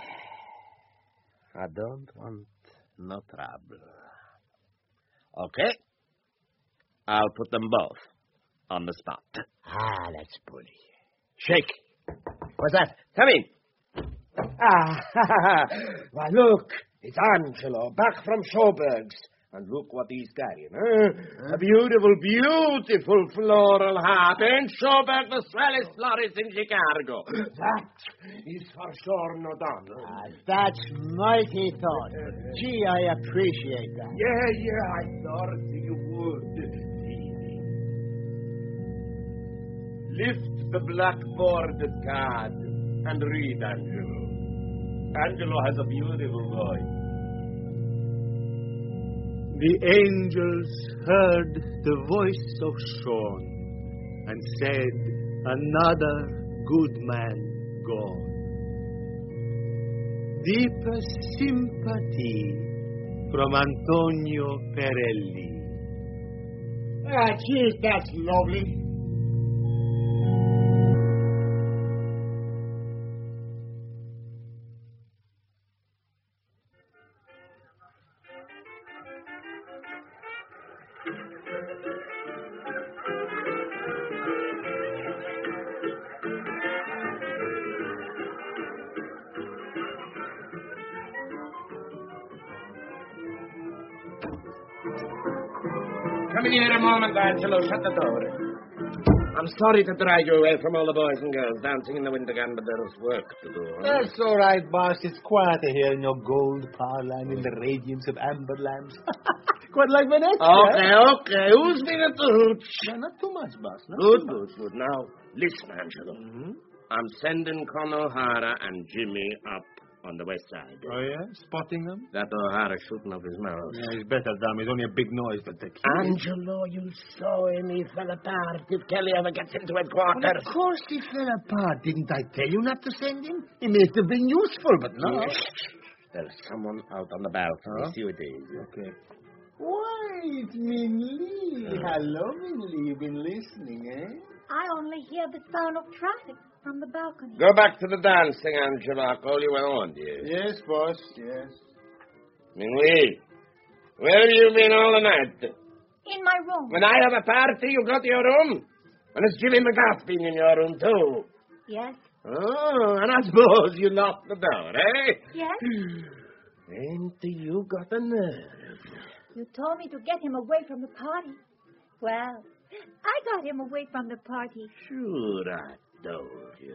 I don't want no trouble. Okay. I'll put them both on the spot. Ah, that's bully. Shake. What's that? Come in. Ah, why, look, it's Angelo, back from Schauberg's. And look what he's carrying, huh? huh? A beautiful, beautiful floral hat. Ain't Schauberg the swellest florist in Chicago? That is for sure O'Donnell. Ah, that's mighty thought. Gee, I appreciate that. Yeah, yeah, I thought you would. Lift the black-bordered card and read, Angelo. Angelo has a beautiful voice. The angels heard the voice of Sean and said, another good man gone. Deepest sympathy from Antonio Perelli. Ah, geez, that's lovely. Come in here a moment, Angelo. Shut the door. I'm sorry to drag you away from all the boys and girls dancing in the wind again, but there's work to do. That's all right, boss. It's quieter here in your gold parlor and in the radiance of amber lamps. Quite like Venezia. Okay, okay. Who's been at the hooch? No, not too much, boss. Not Good, too much. good, good. Now, listen, Angelo. Mm-hmm. I'm sending Con O'Hara and Jimmy up on the west side. Oh, yeah? Spotting them? That O'Hara shooting off his mouth. Yeah, he's better, damn. He's only a big noise, but the kid... Angelo, you saw him. He fell apart. If Kelly ever gets into headquarters... Well, of course he fell apart. Didn't I tell you not to send him? He may have been useful, but no. Yes. There's someone out on the balcony. Huh? See what it is. Okay. Why, it's Min Lee. Uh. Hello, Min Lee. You've been listening, eh? I only hear the sound of traffic from the balcony. Go back to the dancing, Angelo. I'll call you when I want you. Yes, boss, yes. Minwy, where have you been all the night? In my room. When I have a party, you go to your room? And has Jimmy McGrath been in your room, too? Yes. Oh, and I suppose you locked the door, eh? Yes. Ain't you got a nerve? You told me to get him away from the party. Well, I got him away from the party. Sure, I told you.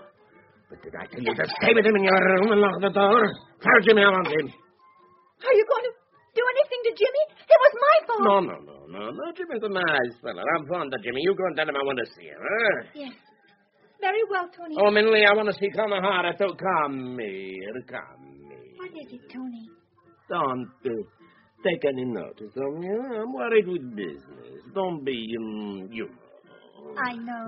But did I tell you to stay with him in your room and lock the door? Tell Jimmy I want him. Are you going to do anything to Jimmy? It was my fault. No, no, no, no, no. Jimmy's a nice fella. I'm fond of Jimmy. You go and tell him I want to see him, huh? Yes. Very well, Tony. Oh, Minley, I want to see Con O'Hara, too. Come here, come here. What is it, Tony? Don't uh, take any notice of me. I'm worried with business. Don't be, um, you know. I know.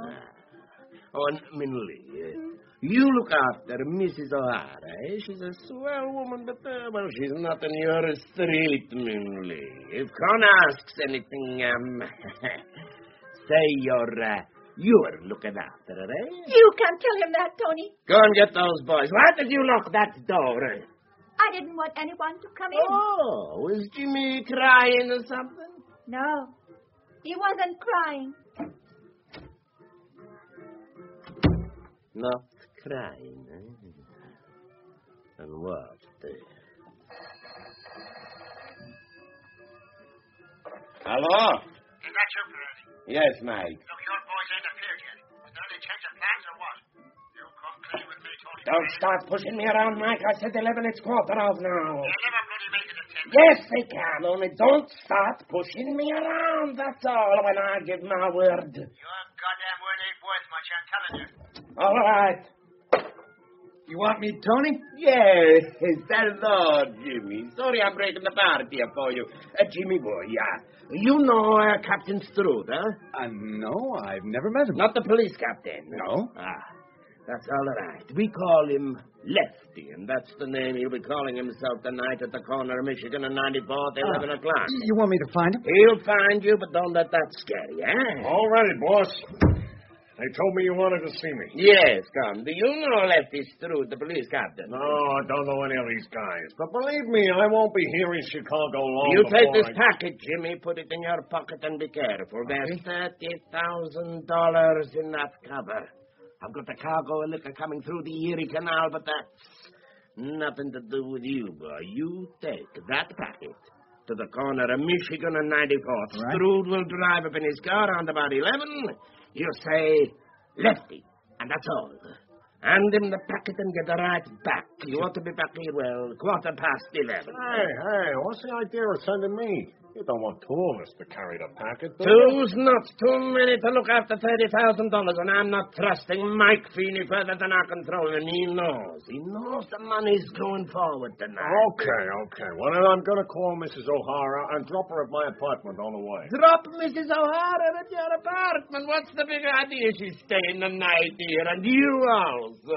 Oh, and Minley, uh, hmm? you look after Missus O'Hara, eh? She's a swell woman, but, uh, well, she's not in your street, Minley. If Con asks anything, um, say you're, uh, you're looking after her, eh? You can't tell him that, Tony. Go and get those boys. Why did you lock that door? I didn't want anyone to come in. Oh, was Jimmy crying or something? No, he wasn't crying. Not crying, eh? And what? Hello? Is that you, Perelli? Yes, Mike. Look, your boys ain't appeared yet. Was there any change of plans or what? You come clean with me, Tony. Don't start pushing me around, Mike. I said eleven, it's quarter of now. They'll never bloody make it at ten. Yes, they can. Only don't start pushing me around. That's all when I give my word. Your goddamn word ain't worth much, I'm telling you. All right. You want me, Tony? Yes, hello, Jimmy. Sorry I'm breaking the party here for you. Uh, Jimmy boy, yeah. You know uh, Captain Strood, huh? Uh, no, I've never met him. Not the police captain? No. Ah, that's all right. We call him Lefty, and that's the name he'll be calling himself tonight at the corner of Michigan and ninety-fourth, eleven ah, o'clock. You want me to find him? He'll find you, but don't let that scare you, eh? All right, boss. They told me you wanted to see me. Yes, come. Do you know Lefty Strood, the police captain? No, I don't know any of these guys. But believe me, I won't be here in Chicago long You take this I... packet, Jimmy, put it in your pocket and be careful. There's thirty thousand dollars in that cover. I've got a cargo of liquor coming through the Erie Canal, but that's nothing to do with you, boy. You take that packet to the corner of Michigan and ninety-fourth. Right. Strood will drive up in his car around about eleven. You say, Lefty, and that's all. Hand him the packet and get right back. You ought to be back here, well, quarter past eleven. Hey, hey, what's the idea of sending me? You don't want two of us to carry the packet, do you? Two's not too many to look after thirty thousand dollars, and I'm not trusting Mike Feeney further than I can throw him, and he knows. He knows the money's going forward tonight. Okay, okay. Well, then I'm going to call Missus O'Hara and drop her at my apartment on the way. Drop Missus O'Hara at your apartment? What's the big idea? She's staying the night here, and you also.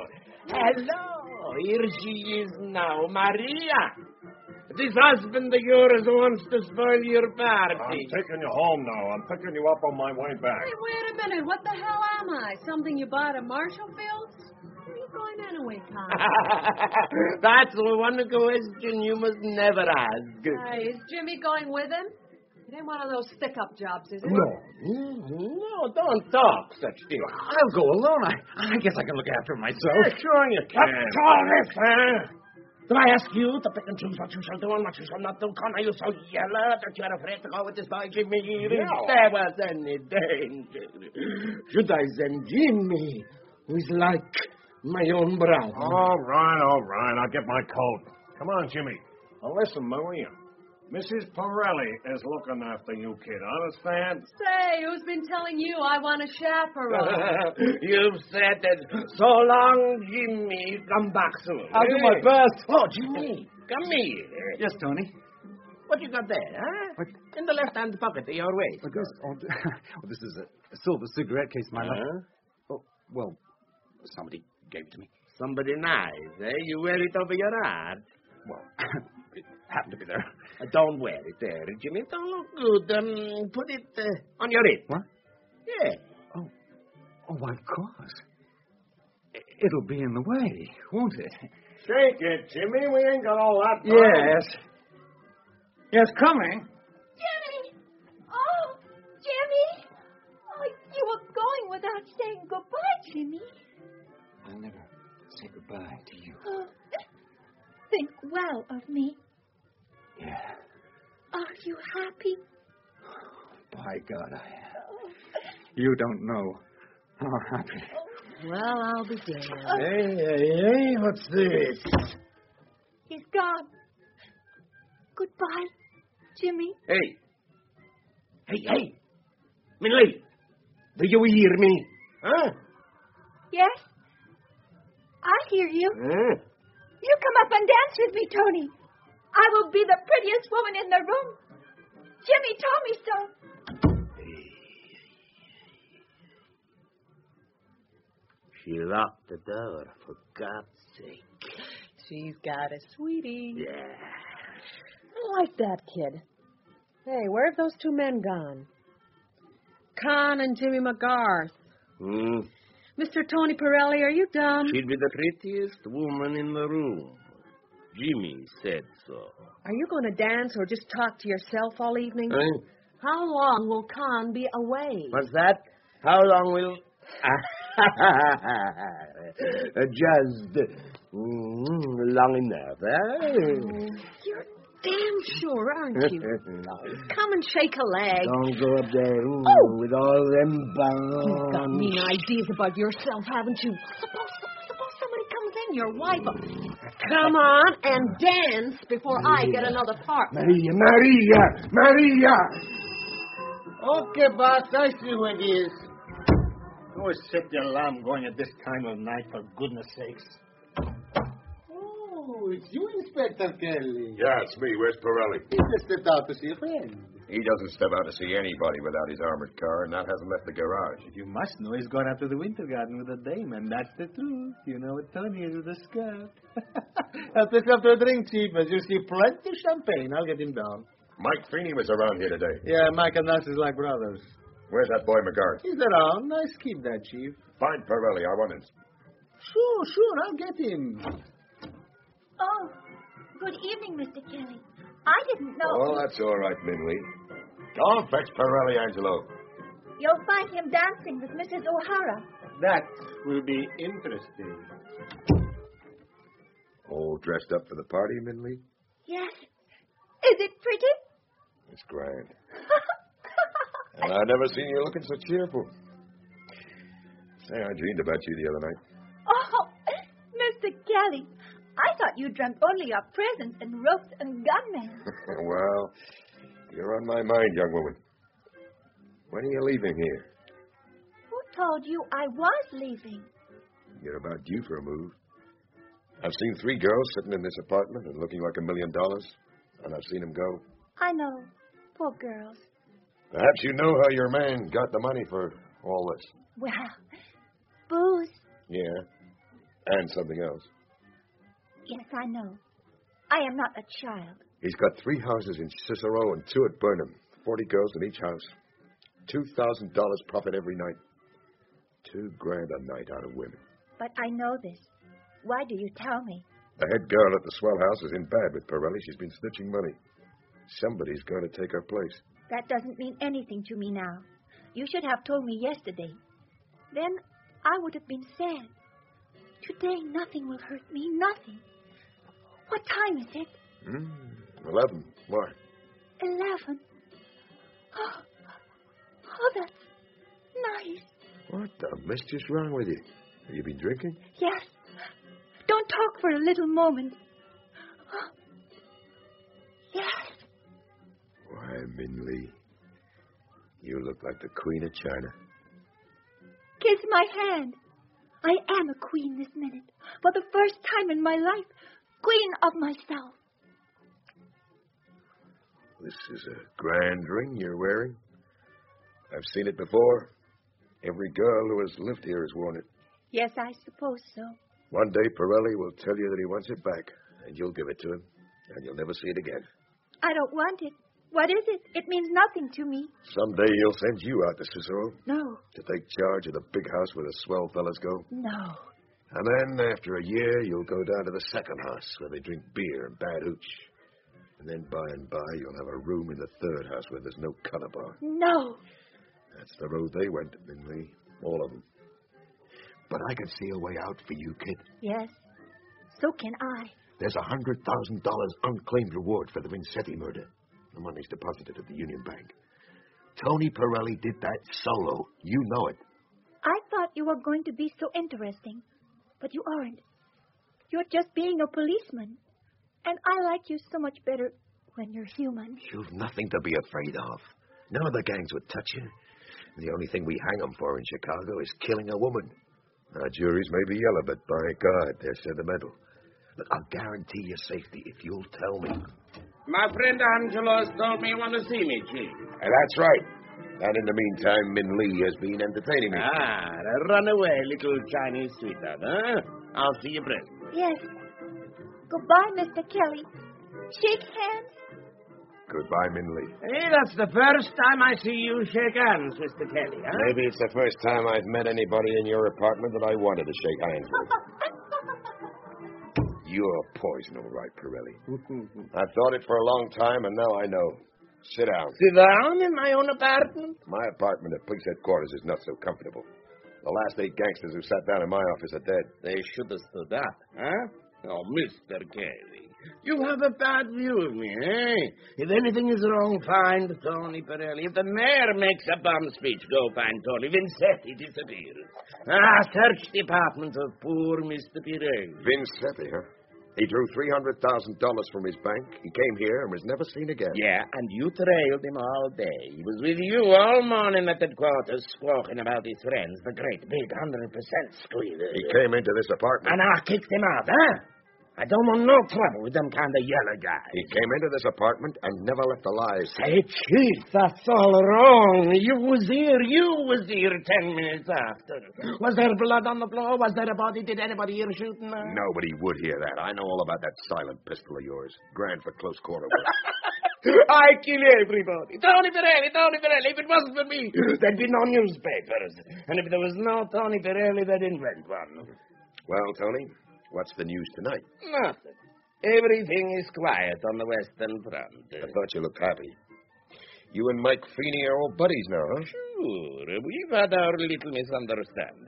Hello, here she is now, Maria. This husband of yours wants to spoil your party. I'm taking you home now. I'm picking you up on my way back. Hey, wait a minute. What the hell am I? Something you bought at Marshall Fields? Where are you going anyway, Tom? That's one question you must never ask. Hey, is Jimmy going with him? It ain't one of those stick-up jobs, is it? No. No, don't talk such things. I'll go alone. I, I guess I can look after myself. Yeah, sure you can. What's all this, huh? Do I ask you to pick and choose what you shall do and what you shall not do? Con, are you so yellow that you're afraid to go with this boy, Jimmy? If there was any danger, should I send Jimmy, who is like my own brother? All right, all right. I'll get my coat. Come on, Jimmy. Now, listen, Maria. Missus Pirelli is looking after you, kid. Understand? Say, who's been telling you I want a chaperone? You've said it. So long, Jimmy. Come back soon. I'll do my best. Oh, Jimmy, come here. Yes, Tony. What you got there, huh? What? In the left-hand pocket of your waist. What this, oh, well, this is a, a silver cigarette case, my huh? love. Oh, well, somebody gave it to me. Somebody nice, eh? You wear it over your heart. Well, it happened to be there. Uh, don't wear it there, Jimmy. Don't look good. Um, put it uh, on your hip. What? Yeah. Oh, oh, why, of course. It'll be in the way, won't it? Shake it, Jimmy. We ain't got all that time. Yes. Yes, coming. Jimmy! Oh, Jimmy! Oh, you were going without saying goodbye, Jimmy. I'll never say goodbye to you. Oh, think well of me. Yeah. Are you happy? By God, I am. You don't know how happy. Well, I'll be damned. Hey, hey, hey, what's this? He's gone. Goodbye, Jimmy. Hey. Hey, hey. Minley, do you hear me? Huh? Yes? I hear you. Huh? You come up and dance with me, Tony. I will be the prettiest woman in the room. Jimmy told me so. She locked the door, for God's sake. She's got a sweetie. Yeah. I like that kid. Hey, where have those two men gone? Con and Jimmy McGarth. Hmm? Mister Tony Pirelli, are you dumb? She'd be the prettiest woman in the room. Jimmy said so. Are you going to dance or just talk to yourself all evening? Huh? How long will Con be away? What's that? How long will... Just mm, long enough, eh? Oh, you're damn sure, aren't you? Come and shake a leg. Don't go up there ooh, oh. with all them bones. You've got mean ideas about yourself, haven't you? Suppose, suppose somebody comes in, your wife. Come on and dance before Maria. I get another part. Maria, Maria, Maria! Okay, boss, I see what it is. Always set the alarm going at this time of night, for goodness sakes. Oh, it's you, Inspector Kelly. Yeah, it's me. Where's Pirelli? He just stepped out to see a friend. He doesn't step out to see anybody without his armored car, and that hasn't left the garage. You must know he's gone after the Winter Garden with a dame, and that's the truth. You know what Tony is with a skirt. Help yourself to a drink, Chief, as you see plenty of champagne. I'll get him down. Mike Feeney was around here today. Yeah, Mike and us is like brothers. Where's that boy McGarth? He's around. Nice keep that, Chief. Find Pirelli. I want him. Sure, sure. I'll get him. Oh, good evening, Mister Kelly. I didn't know. Oh, that's all right, Minley. Go on, fetch Pirelli, Angelo. You'll find him dancing with Missus O'Hara. That will be interesting. All dressed up for the party, Minley? Yes. Is it pretty? It's grand. And I've never seen you looking so cheerful. Say, I dreamed about you the other night. Oh, Mister Kelly, I thought you dreamt only of presents and ropes and gunmen. Well, you're on my mind, young woman. When are you leaving here? Who told you I was leaving? You're about due for a move. I've seen three girls sitting in this apartment and looking like a million dollars, and I've seen them go. I know. Poor girls. Perhaps you know how your man got the money for all this. Well, booze. Yeah, and something else. Yes, I know. I am not a child. He's got three houses in Cicero and two at Burnham. Forty girls in each house. Two thousand dollars profit every night. Two grand a night out of women. But I know this. Why do you tell me? The head girl at the swell house is in bad with Pirelli. She's been snitching money. Somebody's going to take her place. That doesn't mean anything to me now. You should have told me yesterday. Then I would have been sad. Today, nothing will hurt me. Nothing. What time is it? Hmm. Eleven. Why? Eleven. Oh, oh, that's nice. What the mischief's wrong with you? Have you been drinking? Yes. Don't talk for a little moment. Oh. Yes. Why, Minley, you look like the Queen of China. Kiss my hand. I am a queen this minute. For the first time in my life, queen of myself. This is a grand ring you're wearing. I've seen it before. Every girl who has lived here has worn it. Yes, I suppose so. One day, Pirelli will tell you that he wants it back, and you'll give it to him, and you'll never see it again. I don't want it. What is it? It means nothing to me. Someday he'll send you out to Cicero. No. To take charge of the big house where the swell fellas go. No. And then, after a year, you'll go down to the second house where they drink beer and bad hooch. And then by and by, you'll have a room in the third house where there's no color bar. No. That's the road they went, Minley. All of them. But I can see a way out for you, kid. Yes. So can I. There's a hundred thousand dollars unclaimed reward for the Vincetti murder. The money's deposited at the Union Bank. Tony Pirelli did that solo. You know it. I thought you were going to be so interesting. But you aren't. You're just being a policeman. And I like you so much better when you're human. You've nothing to be afraid of. None of the gangs would touch you. The only thing we hang them for in Chicago is killing a woman. Our juries may be yellow, but by God, they're sentimental. Look, I'll guarantee your safety if you'll tell me. My friend Angelo has told me you want to see me, Chief. And that's right. And in the meantime, Min Lee has been entertaining me. Ah, run away, little Chinese sweetheart, huh? I'll see you presently. Yes. Goodbye, Mister Kelly. Shake hands. Goodbye, Min Lee. Hey, that's the first time I see you shake hands, Mister Kelly, huh? Maybe it's the first time I've met anybody in your apartment that I wanted to shake hands with. You're poison, all right, Pirelli. I've thought it for a long time, and now I know. Sit down. Sit down in my own apartment? My apartment at police headquarters is not so comfortable. The last eight gangsters who sat down in my office are dead. They should have stood up, huh? Oh, Mister Kelly, you have a bad view of me, eh? If anything is wrong, find Tony Pirelli. If the mayor makes a bum speech, go find Tony. Vincetti disappears. Ah, search the apartment of poor Mister Pirelli. Vincetti, huh? He drew three hundred thousand dollars from his bank. He came here and was never seen again. Yeah, and you trailed him all day. He was with you all morning at headquarters, squawking about his friends, the great big one hundred percent squealers. He came into this apartment. And I kicked him out, huh? I don't want no trouble with them kind of yellow guys. He came into this apartment and never left alive. Say, Chief, that's all wrong. You was here. You was here ten minutes after. Was there blood on the floor? Was there a body? Did anybody hear shooting? Uh? Nobody would hear that. I know all about that silent pistol of yours. Grand for close quarter work. I kill everybody. Tony Pirelli, Tony Pirelli. If it wasn't for me, there'd be no newspapers. And if there was no Tony Pirelli, they'd invent one. Well, Tony, what's the news tonight? Nothing. Everything is quiet on the Western Front. I thought you looked happy. You and Mike Feeney are old buddies now, huh? Sure. We've had our little misunderstandings.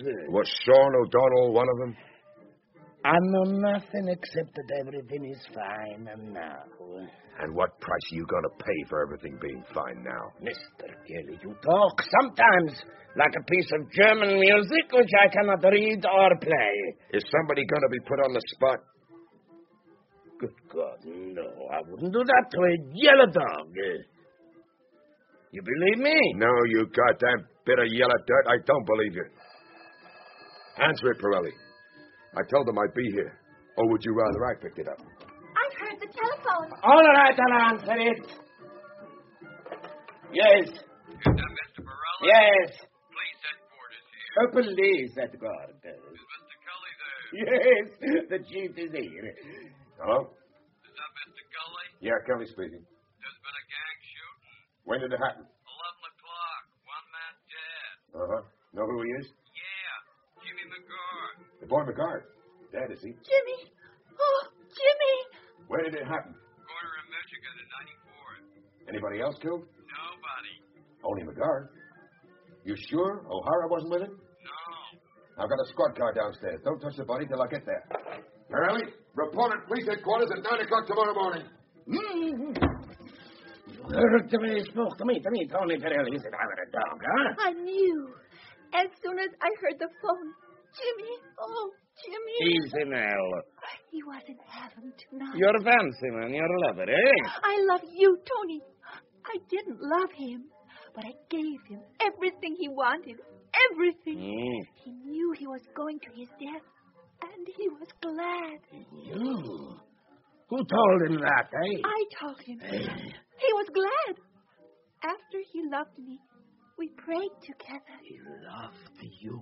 Was Sean O'Donnell one of them? I know nothing except that everything is fine now. And what price are you going to pay for everything being fine now? Mister Kelly, you talk sometimes like a piece of German music which I cannot read or play. Is somebody going to be put on the spot? Good God, no. I wouldn't do that to a yellow dog. You believe me? No, you goddamn bit of yellow dirt. I don't believe you. Answer it, Pirelli. I told them I'd be here. Or would you rather I picked it up? I heard the telephone. All right, I'll answer it. Yes. Mister Pirelli? Yes. Police headquarters here. Oh, police headquarters. Is Mister Cully there? Yes, the chief is here. Hello? Is that Mister Cully? Yeah, Kelly speaking. There's been a gang shooting. When did it happen? Eleven o'clock. One man dead. Uh-huh. Know who he is? Yeah. Jimmy McGard. The boy McGard. Dead, is he? Jimmy! Oh, Jimmy! Where did it happen? Corner of Michigan and ninety-fourth. Anybody else killed? Nobody. Only McGard. You sure O'Hara wasn't with him? No. I've got a squad car downstairs. Don't touch the body till I get there. Pirelli, report at police headquarters at nine o'clock tomorrow morning. Mm-hmm. You heard the way he spoke to me, to me, Tony Pirelli. He said I was a dog, huh? I knew. As soon as I heard the phone. Jimmy, oh, Jimmy. Easy now. He was in heaven tonight. You're fancy, man. You're a lover, eh? I love you, Tony. I didn't love him, but I gave him everything he wanted. Everything. Mm. He knew he was going to his death, and he was glad. You? Who told him that, eh? I told him. He was glad. After he loved me, we prayed together. He loved you,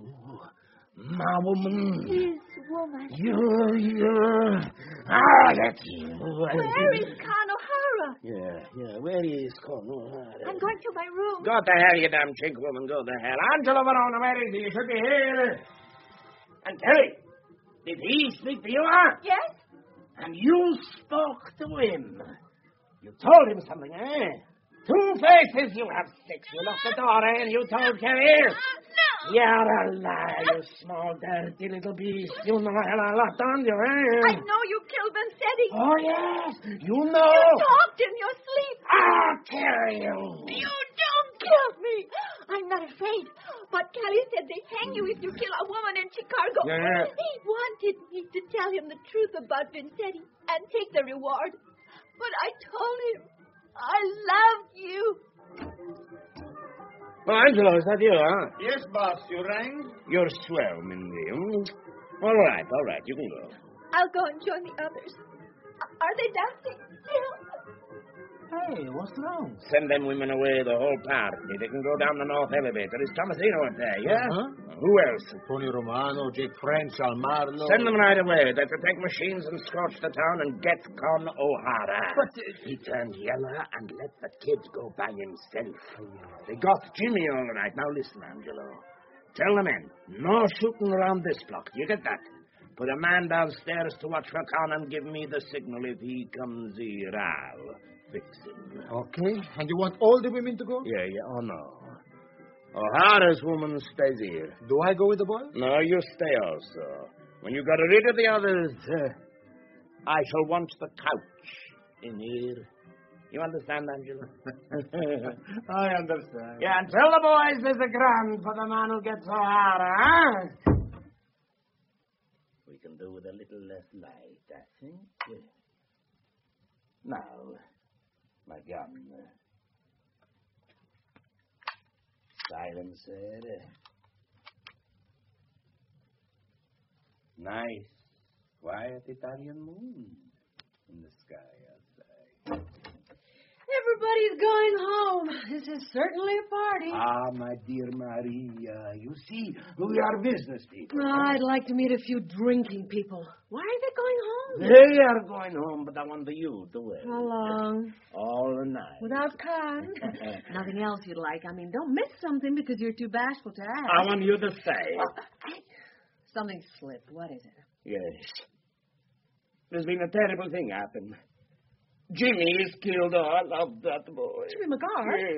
my woman. His woman. You, you. Ah, that's you. Where is Con O'Hara? Yeah, yeah, where is Con O'Hara? I'm going to my room. Go to hell, you damn chink woman, go to hell. Angelo Verona, where is he? You should be here. And Terry, did he speak to you, huh? Yes. And you spoke to him. You told him something, eh? Two faces, you have six. You locked the door, eh? And you told Kerry. Uh, no. You're a liar, you small, dirty little beast. You know how I locked on you, eh? I know you killed Vanzetti. Oh, yes. You know. You talked in your sleep. I'll kill you. You don't kill me. I'm not afraid. But Kelly said they hang you if you kill a woman in Chicago. Yeah. He wanted me to tell him the truth about Vanzetti and take the reward. But I told him I love you. Well, Angelo, is that you, huh? Yes, boss. You rang? You're swell, Mindy. All right, all right. You can go. I'll go and join the others. Are they dancing still? Hey, what's wrong? Send them women away, the whole party. They can go down the north elevator. Is Tomasino up there, yeah? Uh-huh. Who else? Tony Romano, Jake French, Almarlo. Send them right away. They're to take machines and scorch the town and get Con O'Hara. But uh, he turned yellow and let the kid go by himself. They got Jimmy all right. Now listen, Angelo. Tell the men, no shooting around this block. You get that? Put a man downstairs to watch for Con and give me the signal if he comes here. I'll fix him. Okay. And you want all the women to go? Yeah, yeah. Oh, no. O'Hara's woman stays here. Do I go with the boy? No, you stay also. When you got rid of the others, uh, I shall want the couch in here. You understand, Angela? I understand. Yeah, and tell the boys there's a grand for the man who gets O'Hara, huh? We can do with a little less light, I think. Yeah. Now, my gun. Silencer. Nice, quiet Italian moon in the sky outside. Everybody's going home. This is certainly a party. Ah, my dear Maria, you see, we are business people. Oh, I'd like to meet a few drinking people. Why are they going home? They are going home, but I want you to wait. How long? All night. Without Con? Nothing else you'd like. I mean, don't miss something because you're too bashful to ask. I want you to say. Oh, I... Something slipped. What is it? Yes. There's been a terrible thing happen. Jimmy is killed. Oh, I love that boy. Jimmy McGard? Yes.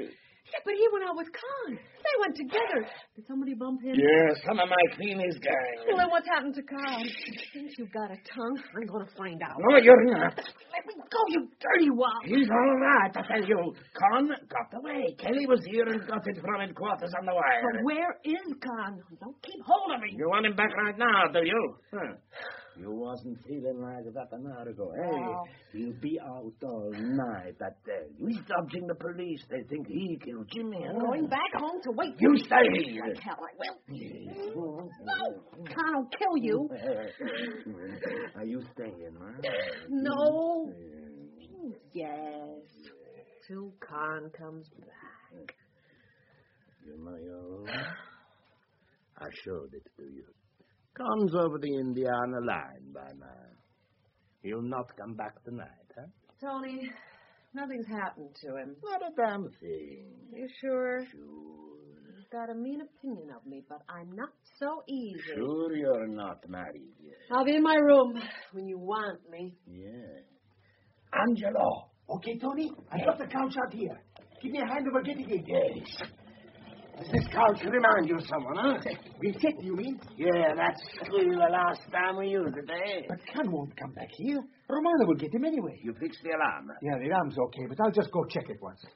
Yeah, but he went out with Khan. They went together. Did somebody bump him? Yeah, some of my cleaners gang. Well, then what's happened to Khan? Since you've got a tongue, I'm going to find out. No, you're not. Let me go, you dirty wop. He's all right, I tell you. Con got away. Kelly was here and got it from headquarters on the wire. But where is Khan? Don't keep hold of me. You want him back right now, do you? Huh. You wasn't feeling like that an hour ago, eh? Oh. He'll be out all night, I tell you. He's dodging the police. They think he killed Jimmy. I'm going back home to wait. You stay here. Like hell I will. No, Khan will kill you. Are you staying, huh? No. Yes. Till Khan comes back. You're my own. I showed it to you. Comes over the Indiana line by now. He'll not come back tonight, huh? Tony, nothing's happened to him. Not a damn thing. You sure? Sure. You've got a mean opinion of me, but I'm not so easy. Sure you're not married yet. I'll be in my room when you want me. Yeah. Angelo. Okay, Tony? I got the couch out here. Give me a hand over getting it. Yes. Does this couch remind you of someone, huh? We fit, you mean? Yeah, that's clear the last time we used it, eh? But Khan won't come back here. Romano will get him anyway. You fixed the alarm? Yeah, the alarm's okay, but I'll just go check it once.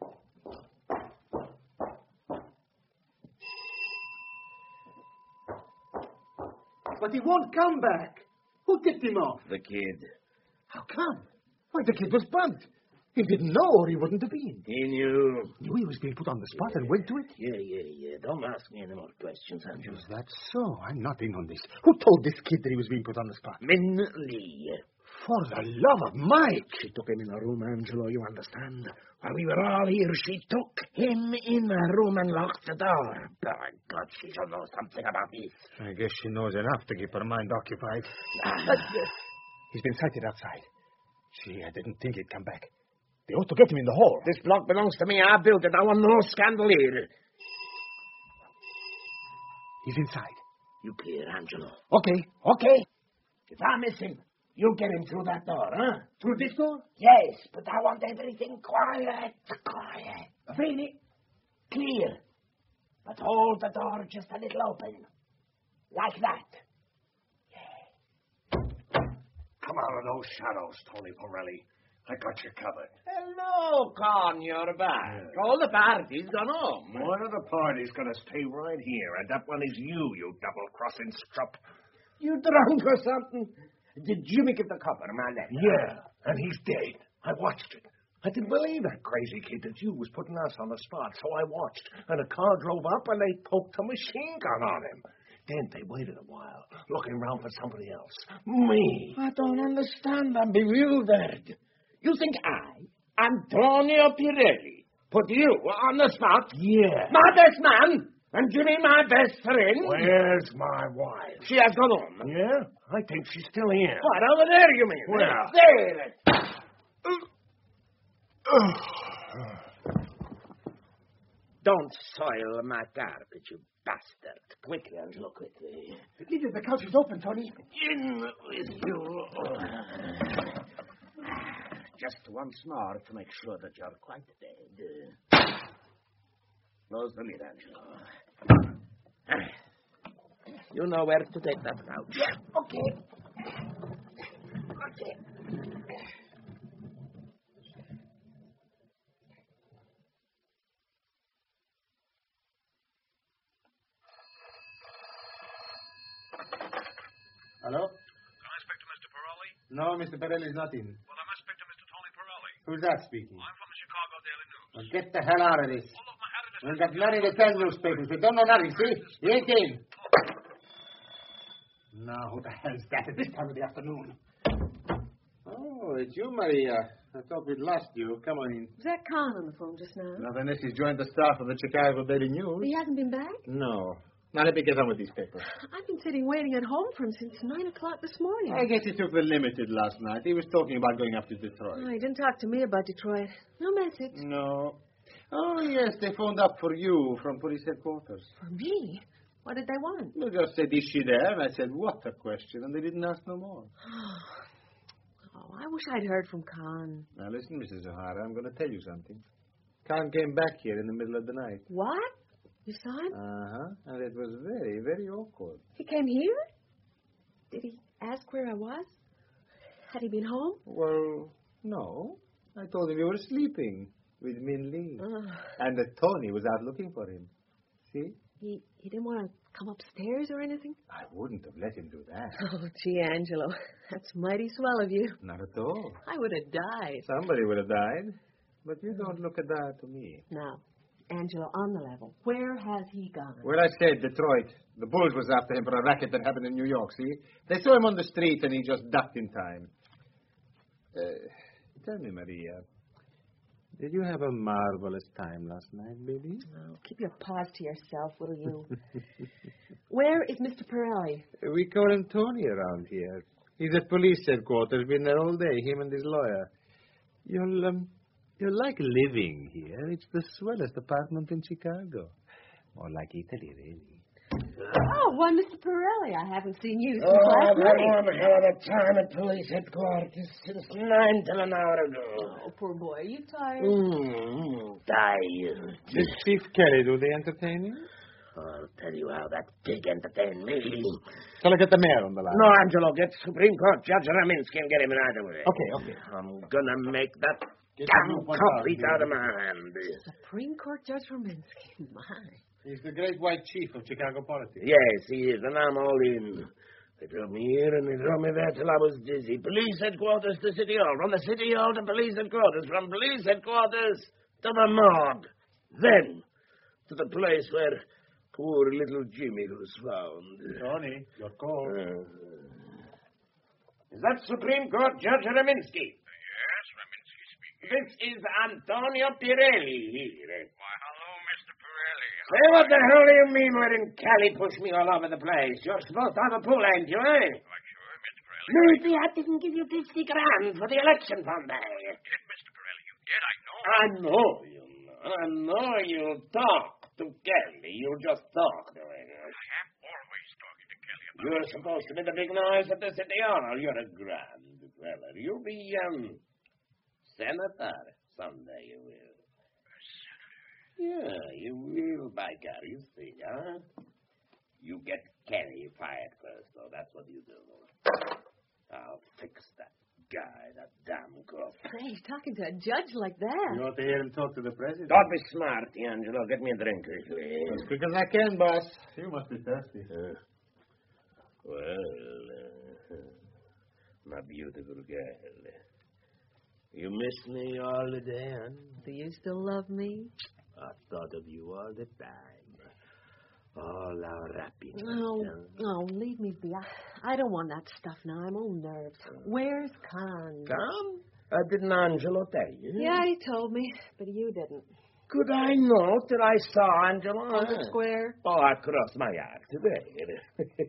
But he won't come back. Who tipped him off? The kid. How come? Why, the kid was bugged. He didn't know or he wouldn't have been. He knew. Knew he was being put on the spot and went to it? Yeah, yeah, yeah. Don't ask me any more questions, Andrew. Is that so? I'm not in on this. Who told this kid that he was being put on the spot? Min Lee. For the love of Mike! She took him in a room, Angelo, you understand? While we were all here, she took him in a room and locked the door. By God, she should know something about this. I guess she knows enough to keep her mind occupied. Ah. But, uh, he's been sighted outside. Gee, I didn't think he'd come back. They ought to get him in the hall. This block belongs to me. I built it. I want no scandal here. He's inside. You clear, Angelo. Okay, okay. If I miss him, you'll get him through that door, huh? Through this door? Yes, but I want everything quiet. Quiet. Really? Clear. But hold the door just a little open. Like that. Come out of those shadows, Tony Pirelli. I got you covered. Hello, Con, you're back. Yeah. All the party's gone home. One of the party's going to stay right here, and that one is you, you double-crossing strup. You drunk or something? Did Jimmy get the cover, my lad? Yeah, and he's dead. I watched it. I didn't believe that crazy kid that you was putting us on the spot, so I watched. And a car drove up, and they poked a machine gun on him. Then they waited a while, looking around for somebody else. Me. I don't understand. I'm bewildered. You think I, Antonio Pirelli, put you on the spot? Yeah. My best man, and Jimmy my best friend? Where's my wife? She has gone home. Yeah? I think she's still here. What, over there, you mean? Where? There. Don't soil my carpet, you bastard. Quickly, Angelo, quickly. The, the couch is open, Tony. In with you. Just once more to make sure that you're quite dead. Close the lid, Angelo. You know where to take that couch. Yeah, okay. Okay. Hello? Can I speak to Mister Pirelli? No, Mister Pirelli's not in. Well, I must speak to Mister Tony Pirelli. Who's that speaking? I'm from the Chicago Daily News. Well, get the hell out of this. Oh, look, my editor... We've got nothing to tell newspapers. We don't know nothing, see? You ain't in. Now, who the hell's that at this time of the afternoon? Oh, it's you, Maria. I thought we'd lost you. Come on in. Was that Khan on the phone just now? Not unless he's joined the staff of the Chicago Daily News. He hasn't been back? No. Now let me get on with these papers. I've been sitting waiting at home for him since nine o'clock this morning. I guess he took the limited last night. He was talking about going up to Detroit. Oh, he didn't talk to me about Detroit. No message. No. Oh, yes, they phoned up for you from police headquarters. For me? What did they want? They just said, is she there? And I said, what a question. And they didn't ask no more. Oh, I wish I'd heard from Khan. Now, listen, Missus O'Hara, I'm going to tell you something. Khan came back here in the middle of the night. What? You saw him? Uh-huh. And it was very, very awkward. He came here? Did he ask where I was? Had he been home? Well, no. I told him you were sleeping with Min Lee. Oh. And that Tony was out looking for him. See? He, he didn't want to come upstairs or anything? I wouldn't have let him do that. Oh, gee, Angelo. That's mighty swell of you. Not at all. I would have died. Somebody would have died. But you don't look at that to me. Now, Angelo, on the level, where has he gone? Well, I said Detroit. The Bulls was after him for a racket that happened in New York, see? They saw him on the street and he just ducked in time. Uh, tell me, Maria, did you have a marvelous time last night, baby? Oh, keep your paws to yourself, will you? Where is Mister Pirelli? We call him Tony around here. He's at police headquarters, been there all day, him and his lawyer. You'll, um, you'll like living here. It's the swellest apartment in Chicago. More like Italy, really. Oh, why, Mister Pirelli, I haven't seen you since Oh, last I've had night. one hell of a time at police headquarters since nine till an hour ago. Oh, poor boy, are you tired? Mm, tired. Did Chief Kelly do the entertaining? I'll tell you how that pig entertained me. Shall I get the mayor on the line? No, Angelo, get Supreme Court Judge Raminsky and get him right away. Okay, okay. I'm gonna make that Get damn the complete out, out of my hand. Supreme Court Judge Rominsky. My. He's the great white chief of Chicago politics. Yes, he is, and I'm all in. They drove me here and they drove me there till I was dizzy. Police headquarters to City Hall. From the City Hall to police headquarters. From police headquarters to the morgue. Then to the place where poor little Jimmy was found. Tony, your call. Uh, is that Supreme Court Judge Raminsky? Yes, Raminsky speaking. This is Antonio Pirelli here. Why, hello, Mister Pirelli. Say, what the hell do you mean letting Cali push me all over the place? You're supposed to have a pool, ain't you, eh? Quite sure, Mister Pirelli. Maybe I didn't give you fifty grand for the election fund, eh? You did, Mister Pirelli. You did, I know. I know you know. I know you talk to Kelly. You just talk to him. I am always talking to Kelly about You're it. supposed to be the big noise at the City Hall. You're a grand fella. You'll be, um, senator someday, you will. Yeah, you will, by God, you see, huh? You get Kelly fired first, though. That's what you do. I'll fix that guy, that damn crook. Hey, he's talking to a judge like that. You ought to hear him talk to the president. Don't be smart, Angelo. Get me a drink quickly. As quick as I can, boss. You must be thirsty. Uh, well, uh, my beautiful girl. You miss me all the day, huh? Do you still love me? I thought of you all the time. All our happiness. Oh, huh? oh, leave me be. I, I don't want that stuff now. I'm all nerves. Where's Con? Come? Uh, didn't Angelo tell you? Yeah, he told me, but you didn't. Could I know till I saw Angelo? On the square? Oh, I crossed my heart today.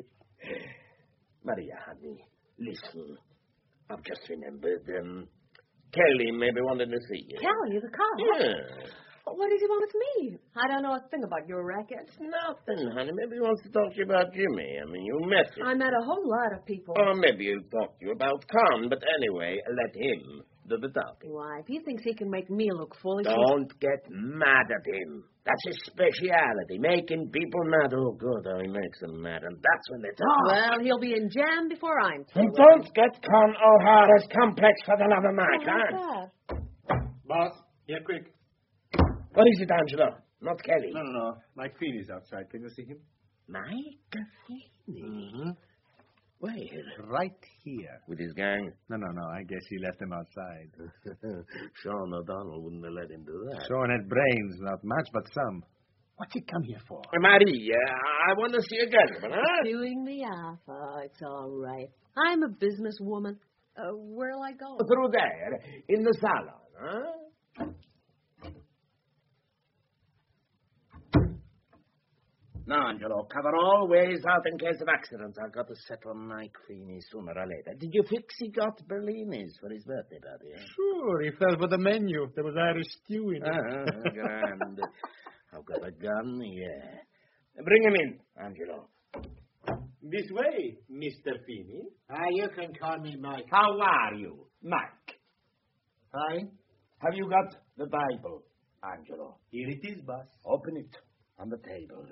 Maria, honey, listen. I've just remembered, um, Kelly maybe wanted to see you. Kelly, the cop? Yeah. What does he want with me? I don't know a thing about your racket. Nothing, honey. Maybe he wants to talk to you about Jimmy. I mean, you met him. I met a whole lot of people. Or maybe he'll talk to you about Con. But anyway, let him do the talking. Why, if he thinks he can make me look foolish... Don't get mad at him. That's his speciality, making people mad. Oh, good, how he makes them mad. And that's when they talk. Well, he'll be in jam before I'm through. And don't get Con O'Hara's complex for the love of Mike, Oh, huh? that? Boss, here, quick. What is it, Angelo? Not Kelly. No, no, no. Mike Feeney's outside. Can you see him? Mike Feeney? Mm-hmm. Where? Right here. With his gang? No, no, no. I guess he left him outside. Sean O'Donnell wouldn't have let him do that. Sean had brains, not much, but some. What's he come here for? Maria, I want to see a gentleman, huh? Chewing me off. Oh, it's all right. I'm a businesswoman. Uh, where'll I go? Through there, in the salon, huh? Now, Angelo, cover all ways out in case of accidents. I've got to settle Mike Feeney sooner or later. Did you fix he got Berlinis for his birthday party? Eh? Sure, he fell for the menu. There was Irish stew in it. Uh-huh, grand. I've got a gun, yeah. Bring him in, Angelo. This way, Mister Feeney. Ah, you can call me Mike. How are you, Mike? Fine. Have you got the Bible? Angelo. Here it is, boss. Open it on the table.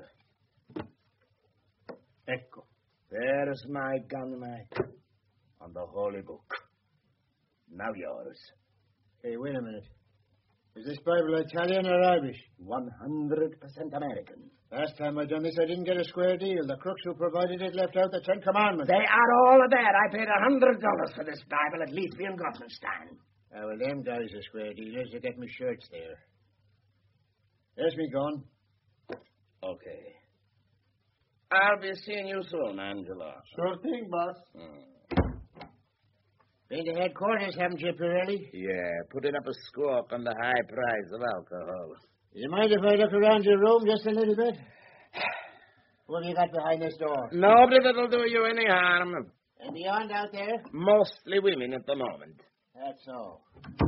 Ecco. There's my gun, Mike. On the holy book. Now yours. Hey, wait a minute. Is this Bible Italian or Irish? One hundred percent American. Last time I done this, I didn't get a square deal. The crooks who provided it left out the Ten Commandments. They are all there. I paid a hundred dollars for this Bible, at least in Gottesstein. Ah, well, them guys are square dealers. They get me shirts there. There's me gun. Okay. I'll be seeing you soon, Angelo. Sure thing, boss. Hmm. Been to headquarters, haven't you, Pirelli? Yeah, putting up a squawk on the high price of alcohol. You mind if I look around your room just a little bit? What have you got behind this door? Nobody that'll do you any harm. And beyond out there? Mostly women at the moment. That's all.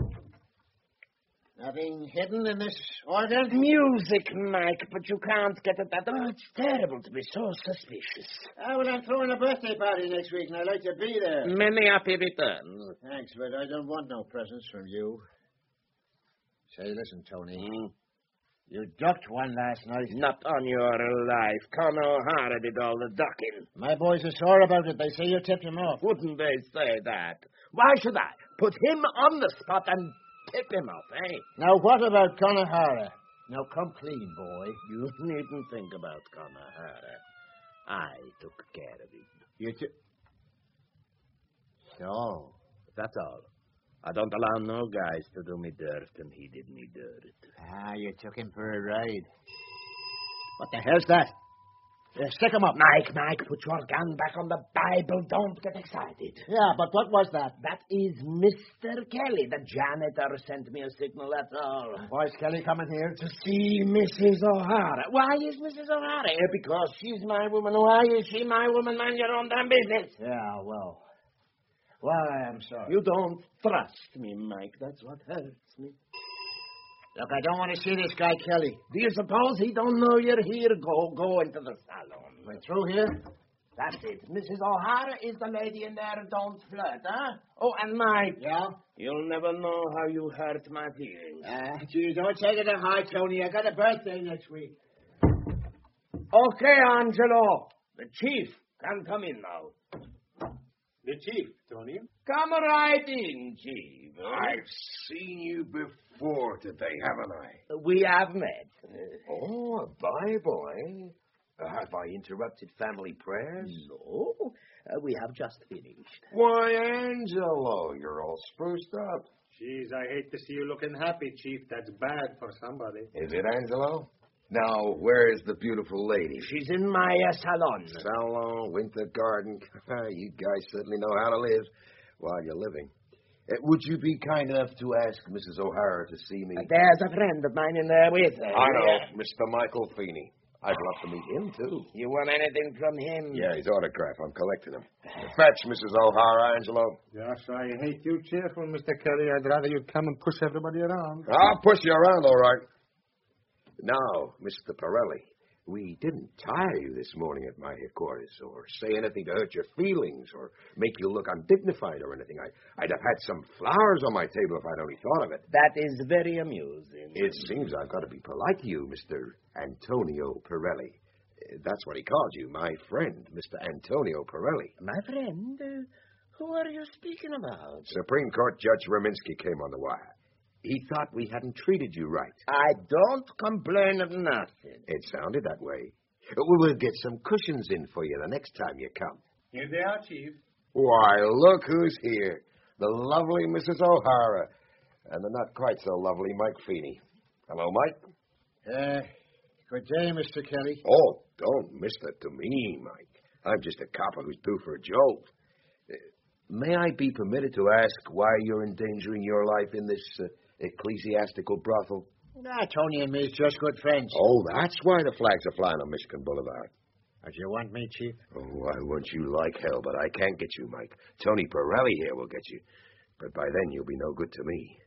Nothing hidden in this organ? Music, Mike, but you can't get at that. Oh, it's terrible to be so suspicious. Ah, well, I'm throwing a birthday party next week, and I'd like to be there. Many happy returns. Thanks, but I don't want no presents from you. Say, listen, Tony. Mm. You ducked one last night. Not on your life. Con O'Hara did all the ducking. My boys are sore about it. They say you tipped him off. Wouldn't they say that? Why should I? Put him on the spot and tip him off, eh? Now, what about Con O'Hara? Now, come clean, boy. You needn't think about Con O'Hara. I took care of him. You took... So? That's all. I don't allow no guys to do me dirt, and he did me dirt. Ah, you took him for a ride. What the hell's that? Yeah, stick him up. Mike, Mike, put your gun back on the Bible. Don't get excited. Yeah, but what was that? That is Mister Kelly. The janitor sent me a signal, that's all. Why is Kelly coming here? To see Missus O'Hara. Why is Missus O'Hara here? Because she's my woman. Why is she my woman? Mind your own damn business. Yeah, well... Well, I am sorry. You don't trust me, Mike. That's what hurts me. Look, I don't want to see this guy, Kelly. Do you suppose he don't know you're here? Go, go into the salon. We're through here? That's it. Missus O'Hara is the lady in there. Don't flirt, huh? Oh, and Mike. Yeah? You'll never know how you hurt my feelings. Ah, uh, gee, don't take it to heart, Tony. I got a birthday next week. Okay, Angelo. The chief can come in now. The chief, Tony. Come right in, chief. I've seen you before today, haven't I? We have met. Oh, a Bible, eh? Uh, have I interrupted family prayers? No, uh, we have just finished. Why, Angelo, you're all spruced up. Jeez, I hate to see you looking happy, Chief. That's bad for somebody. Is it, Angelo? Now, where is the beautiful lady? She's in my uh, salon. Salon, winter garden. You guys certainly know how to live while you're living. Uh, would you be kind enough to ask Missus O'Hara to see me? Uh, there's a friend of mine in there with her. I know, yeah. Mister Michael Feeney. I'd love to meet him, too. You want anything from him? Yeah, his autograph. I'm collecting him. Fetch Missus O'Hara, Angelo. Yes, I hate you cheerful, Mister Kelly. I'd rather you'd come and push everybody around. I'll push you around, all right. Now, Mister Pirelli, we didn't tire you this morning at my headquarters or say anything to hurt your feelings or make you look undignified or anything. I, I'd have had some flowers on my table if I'd only thought of it. That is very amusing. It seems I've got to be polite to you, Mister Antonio Pirelli. That's what he called you, my friend, Mister Antonio Pirelli. My friend? Uh, who are you speaking about? Supreme Court Judge Raminsky came on the wire. He thought we hadn't treated you right. I don't complain of nothing. It sounded that way. We'll get some cushions in for you the next time you come. Here they are, Chief. Why, look who's here. The lovely Missus O'Hara. And the not quite so lovely Mike Feeney. Hello, Mike. Uh, good day, Mister Kelly. Oh, don't mister to me, Mike. I'm just a copper who's due for a jolt. Uh, may I be permitted to ask why you're endangering your life in this... Uh, ecclesiastical brothel? Nah, Tony and me's just good friends. Oh, that's why the flags are flying on Michigan Boulevard. Do you want me, Chief? Oh, I want you like hell, but I can't get you, Mike. Tony Pirelli here will get you. But by then, you'll be no good to me.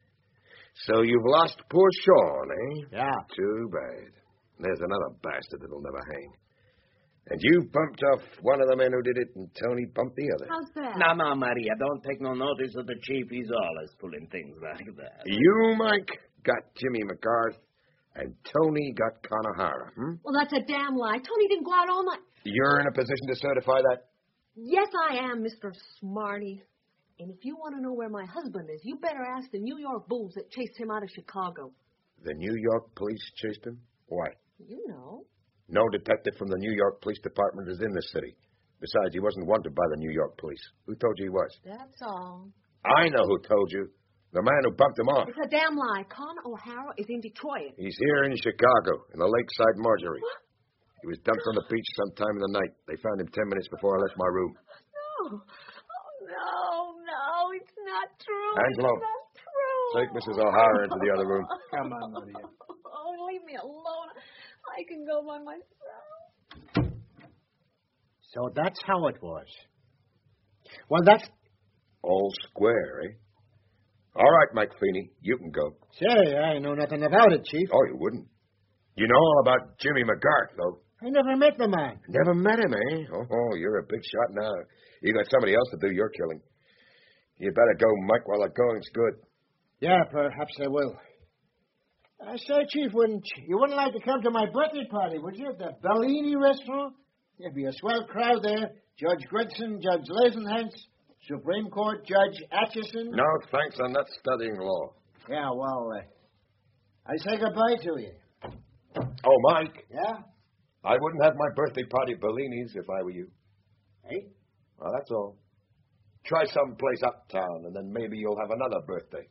So you've lost poor Sean, eh? Yeah. Too bad. There's another bastard that'll never hang. And you bumped off one of the men who did it, and Tony bumped the other. How's that? No, no, Maria, don't take no notice of the chief. He's always pulling things like that. You, Mike, got Jimmy McGarth, and Tony got Conahara, hmm? Well, that's a damn lie. Tony didn't go out all night. You're in a position to certify that? Yes, I am, Mister Smarty. And if you want to know where my husband is, you better ask the New York Bulls that chased him out of Chicago. The New York police chased him? Why? You know. No detective from the New York Police Department is in this city. Besides, he wasn't wanted by the New York police. Who told you he was? That's all. I know who told you. The man who bumped him off. It's a damn lie. Con O'Hara is in Detroit. He's here in Chicago, in the Lakeside Marjorie. What? He was dumped on the beach sometime in the night. They found him ten minutes before I left my room. No. Oh, no, no, it's not true. Angelo, it's not true. take Missus O'Hara into the other room. Come on, Maria. Oh, leave me alone. I can go by myself. So that's how it was. Well, that's... All square, eh? All right, Mike Feeney, you can go. Say, I know nothing about it, Chief. Oh, you wouldn't. You know all about Jimmy McGarth, though. I never met the man. Never met him, eh? Oh, you're a big shot now. You got somebody else to do your killing. You better go, Mike, while the going's good. Yeah, perhaps I will. I say, Chief, wouldn't you wouldn't like to come to my birthday party, would you, at the Bellini restaurant? There'd be a swell crowd there. Judge Gregson, Judge Lazenhance, Supreme Court Judge Atchison. No, thanks. I'm not studying law. Yeah, well, uh, I say goodbye to you. Oh, Mike. Yeah? I wouldn't have my birthday party at Bellini's if I were you. Hey? Well, that's all. Try some place uptown, and then maybe you'll have another birthday.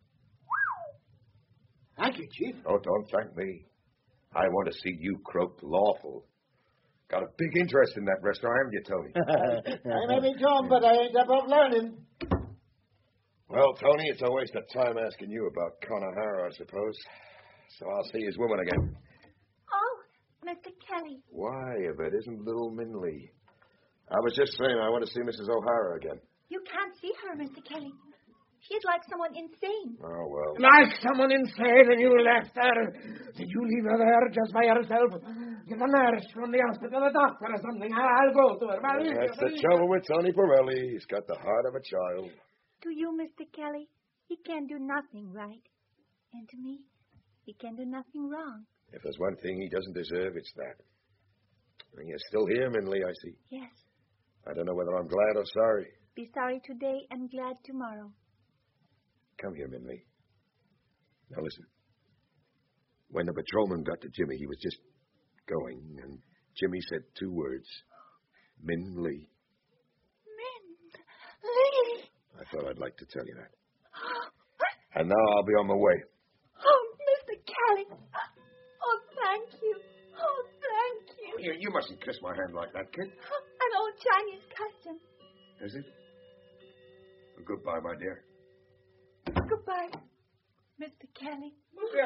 Thank you, Chief. Oh, don't thank me. I want to see you croaked lawful. Got a big interest in that restaurant, haven't you, Tony? I may be Tom, but I ain't above learning. Well, Tony, it's a waste of time asking you about Conahara, I suppose. So I'll see his woman again. Oh, Mister Kelly. Why, if it isn't little Minley. I was just saying I want to see Missus O'Hara again. You can't see her, Mister Kelly. She's like someone insane. Oh, well. Like someone insane and you left her. Did you leave her there just by herself? Get a nurse from the hospital, a doctor or something. I'll go to her. Yeah, that's the trouble with Tony Pirelli. He's got the heart of a child. To you, Mister Kelly, he can do nothing right. And to me, he can do nothing wrong. If there's one thing he doesn't deserve, it's that. And you're still here, Minley, I see. Yes. I don't know whether I'm glad or sorry. Be sorry today and glad tomorrow. Come here, Minley. Now listen. When the patrolman got to Jimmy, he was just going, and Jimmy said two words. Minley. Minley. I thought I'd like to tell you that. And now I'll be on my way. Oh, Mister Kelly. Oh, thank you. Oh, thank you. You, you mustn't kiss my hand like that, kid. An old Chinese custom. Is it? Well, goodbye, my dear. Goodbye, Mister Kelly. Ti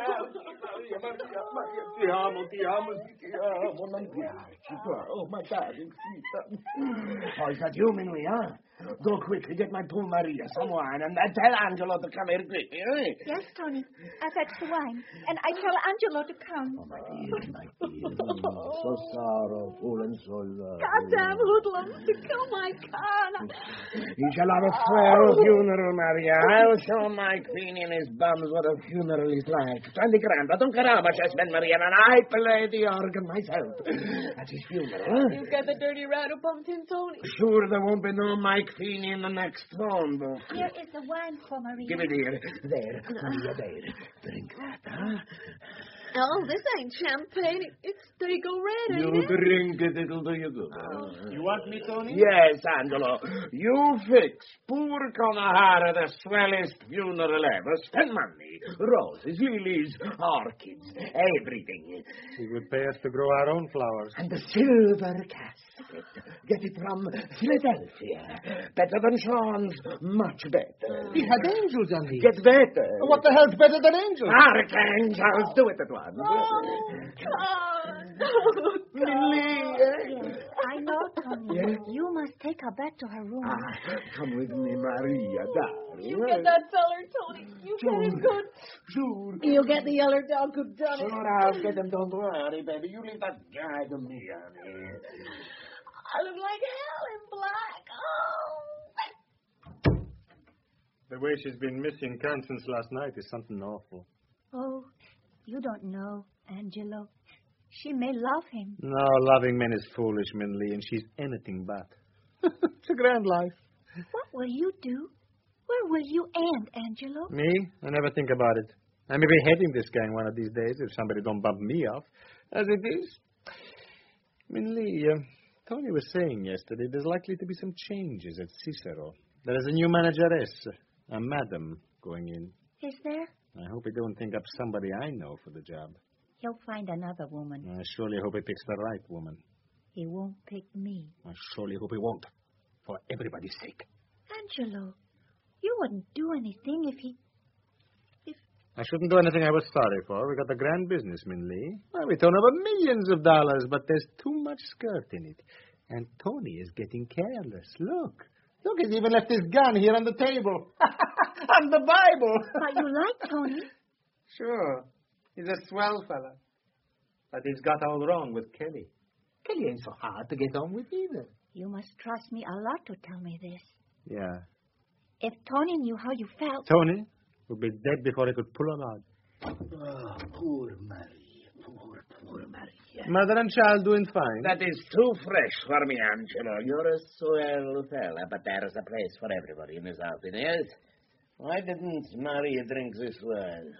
amo, ti amo, ti amo, non piaci. Oh, my darling, oh, is that you, Minley, huh? Go quickly, get my poor Maria some wine, and tell Angelo to come here quickly, eh? Yes, Tony. I fetch the wine, and I tell Angelo to come. Oh, my dear, my dear. So sorrowful and so lovely. Goddamn hoodlums to kill my Carla. He shall have a swell funeral, Maria. I'll show Mike Feeney and his bums what a funeral is like. Twenty grand. I don't care how much I spend, Maria, and I play the organ myself. At his funeral. You got the dirty rat who bumped in Tony. Sure, there won't be no Mike Feeney in the next phone book. Here is the wine for Maria. Give it here. There. Maria, there. Drink that, huh? Oh, this ain't champagne. It's Dago Red, You ain't it? drink it, it'll do you good. Oh. You want me, Tony? Yes, Angelo. You fix poor Conahara the swellest funeral ever. Spend money. Roses, lilies, orchids, everything. She would pay us to grow our own flowers. And the silver casket. Get it from Philadelphia. Better than Sean's. Much better. He had angels on these. Get better. What the hell's better than angels? Archangels. Do it at once. Oh, God. Lily. I know, Tony. Yes? You must take her back to her room. Ah, come with me, Maria, darling. You get that feller, Tony. You get him good. Sure. You get the other dog who done it. Sure, I'll get them. Don't worry, baby. You leave that guy to me, honey. I look like hell in black. Oh. The way she's been missing Kant since last night is something awful. Oh, you don't know, Angelo. She may love him. No, loving men is foolish, Minley, and she's anything but. It's a grand life. What will you do? Where will you end, Angelo? Me? I never think about it. I may be heading this gang one of these days if somebody don't bump me off. As it is. Minley, uh, Tony was saying yesterday there's likely to be some changes at Cicero. There is a new manageress, a madam, going in. Is there? I hope he don't think up somebody I know for the job. He'll find another woman. I surely hope he picks the right woman. He won't pick me. I surely hope he won't. For everybody's sake. Angelo, you wouldn't do anything if he... If... I shouldn't do anything I was sorry for. We got a grand business, Minley. Well, we turn over millions of dollars, but there's too much skirt in it. And Tony is getting careless. Look. Look, he's even left his gun here on the table. On the Bible. But you like Tony? Sure. He's a swell fella. But he's got all wrong with Kelly. Kelly ain't so hard to get on with either. You must trust me a lot to tell me this. Yeah. If Tony knew how you felt... Tony would be dead before he could pull a rod. Oh, poor Maria. Poor, poor Maria. Mother and child doing fine. That is too fresh for me, Angelo. You're a swell fella, but there's a place for everybody in this outfit, yes? Why didn't Maria drink this wine?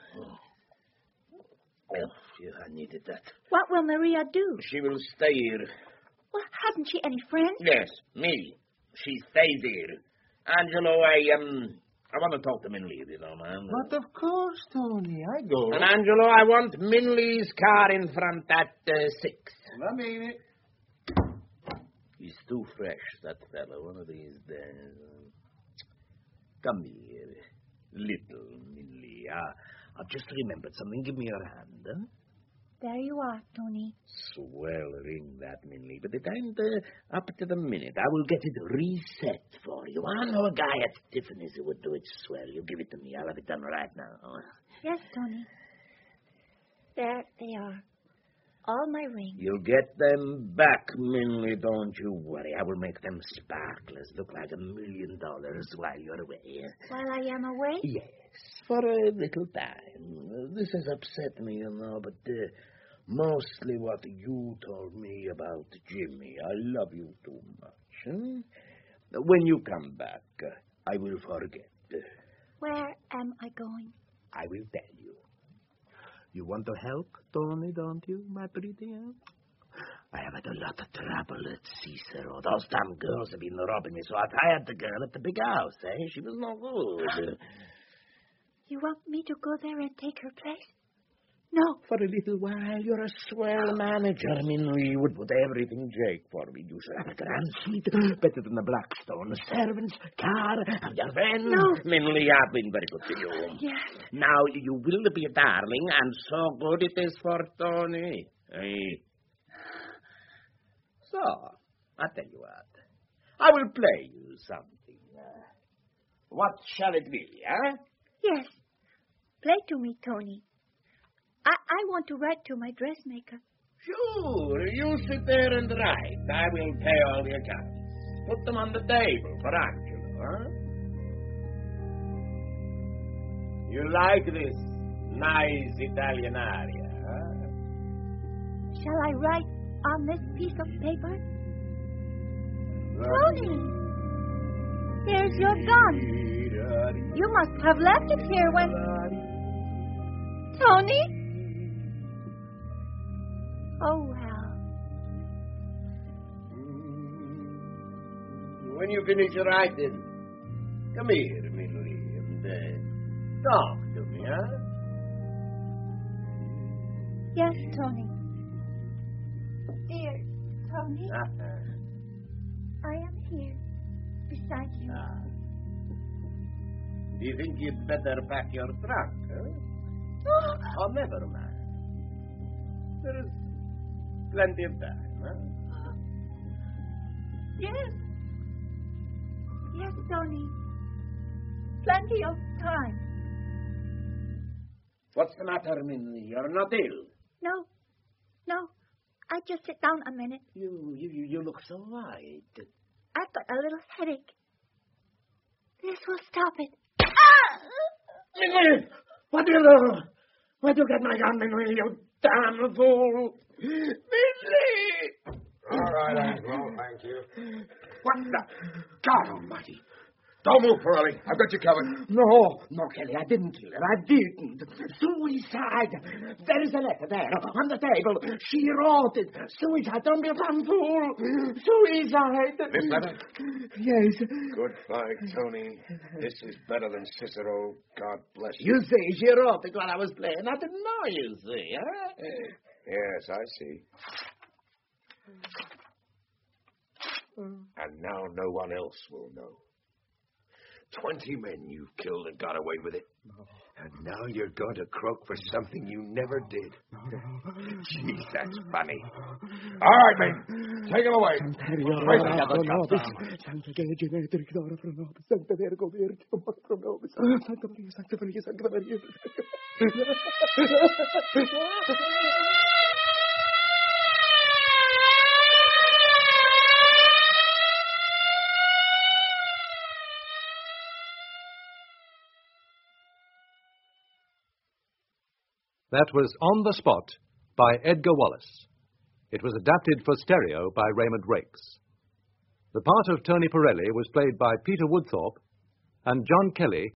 Oh, you I needed that. What will Maria do? She will stay here. Well, hasn't she any friends? Yes, me. She stays here. Angelo, I, um, I want to talk to Minley, if you don't mind. But of course, Tony. I go. And, Angelo, I want Minley's car in front at uh, six. I mean it. He's too fresh, that fellow, one of these days. Come here, little Minley. Uh, I've just remembered something. Give me your hand, huh? There you are, Tony. Swell ring, that, Minley. But it ain't uh, up to the minute. I will get it reset for you. I know a guy at Tiffany's who would do it swell. You give it to me. I'll have it done right now. Yes, Tony. There they are. All my rings. You'll get them back, Minley. Don't you worry. I will make them sparklers look like a million dollars while you're away. While I am away? Yes, for a little time. This has upset me, you know, but... Uh, Mostly what you told me about Jimmy. I love you too much. Huh? When you come back, uh, I will forget. Where am I going? I will tell you. You want to help, Tony, don't you, my pretty? I have had a lot of trouble at Cicero. Those damn girls have been robbing me, so I hired the girl at the big house, eh? She was no good. You want me to go there and take her place? No. For a little while, you're a swell manager. I mean, you would put everything Jake for me. You should have a grand suite, better than the Blackstone. Servants, car, and your friends. No. Minley, I've been very good to you. Yes. Now, you will be a darling, and so good it is for Tony. Hey. So, I'll tell you what. I will play you something. Uh, what shall it be, eh? Yes. Play to me, Tony. I, I want to write to my dressmaker. Sure, you sit there and write. I will pay all the accounts. Put them on the table for Angelo, huh? You like this nice Italian aria, huh? Shall I write on this piece of paper? Tony, here's your gun. You must have left it here when... Tony? Oh, well. When you finish writing, come here, Minley, and uh, talk to me, huh? Yes, Tony. Dear Tony, Uh-huh. I am here, beside you. Ah. Do you think you'd better pack your trunk, huh? Oh, Oh, never mind. There is plenty of time, huh? yes. Yes, Tony. Plenty of time. What's the matter, Minnie? You're not ill. No, no. I just sit down a minute. You, you, you- you look so white. I've got a little headache. This will stop it. Minnie! What do you know? Where'd you get my gun, Billy, you damn fool? Billy! All right, Angelo, thank you. What the... God almighty. Don't move, Pirelli. I've got you covered. No, no, Kelly, I didn't kill her. I didn't. Suicide. There is a letter there on the table. She wrote it. Suicide. Don't be a damn fool. Suicide. This letter? Yes. Good fight, Tony. This is better than Cicero. God bless you. You see, she wrote it while I was playing. I didn't know, you see, huh? Yes, I see. And now no one else will know. Twenty men you've killed and got away with it. And now you're going to croak for something you never did. Jeez, that's funny. All right, men. Take him away. Place another shot down. Santa Virgine, Directora pro nobis, Sancta Virgo Virgine, pro nobis, Santa Maria, Sancta Maria, Sancta Maria. That was On the Spot by Edgar Wallace. It was adapted for stereo by Raymond Rakes. The part of Tony Pirelli was played by Peter Woodthorpe, and John Kelly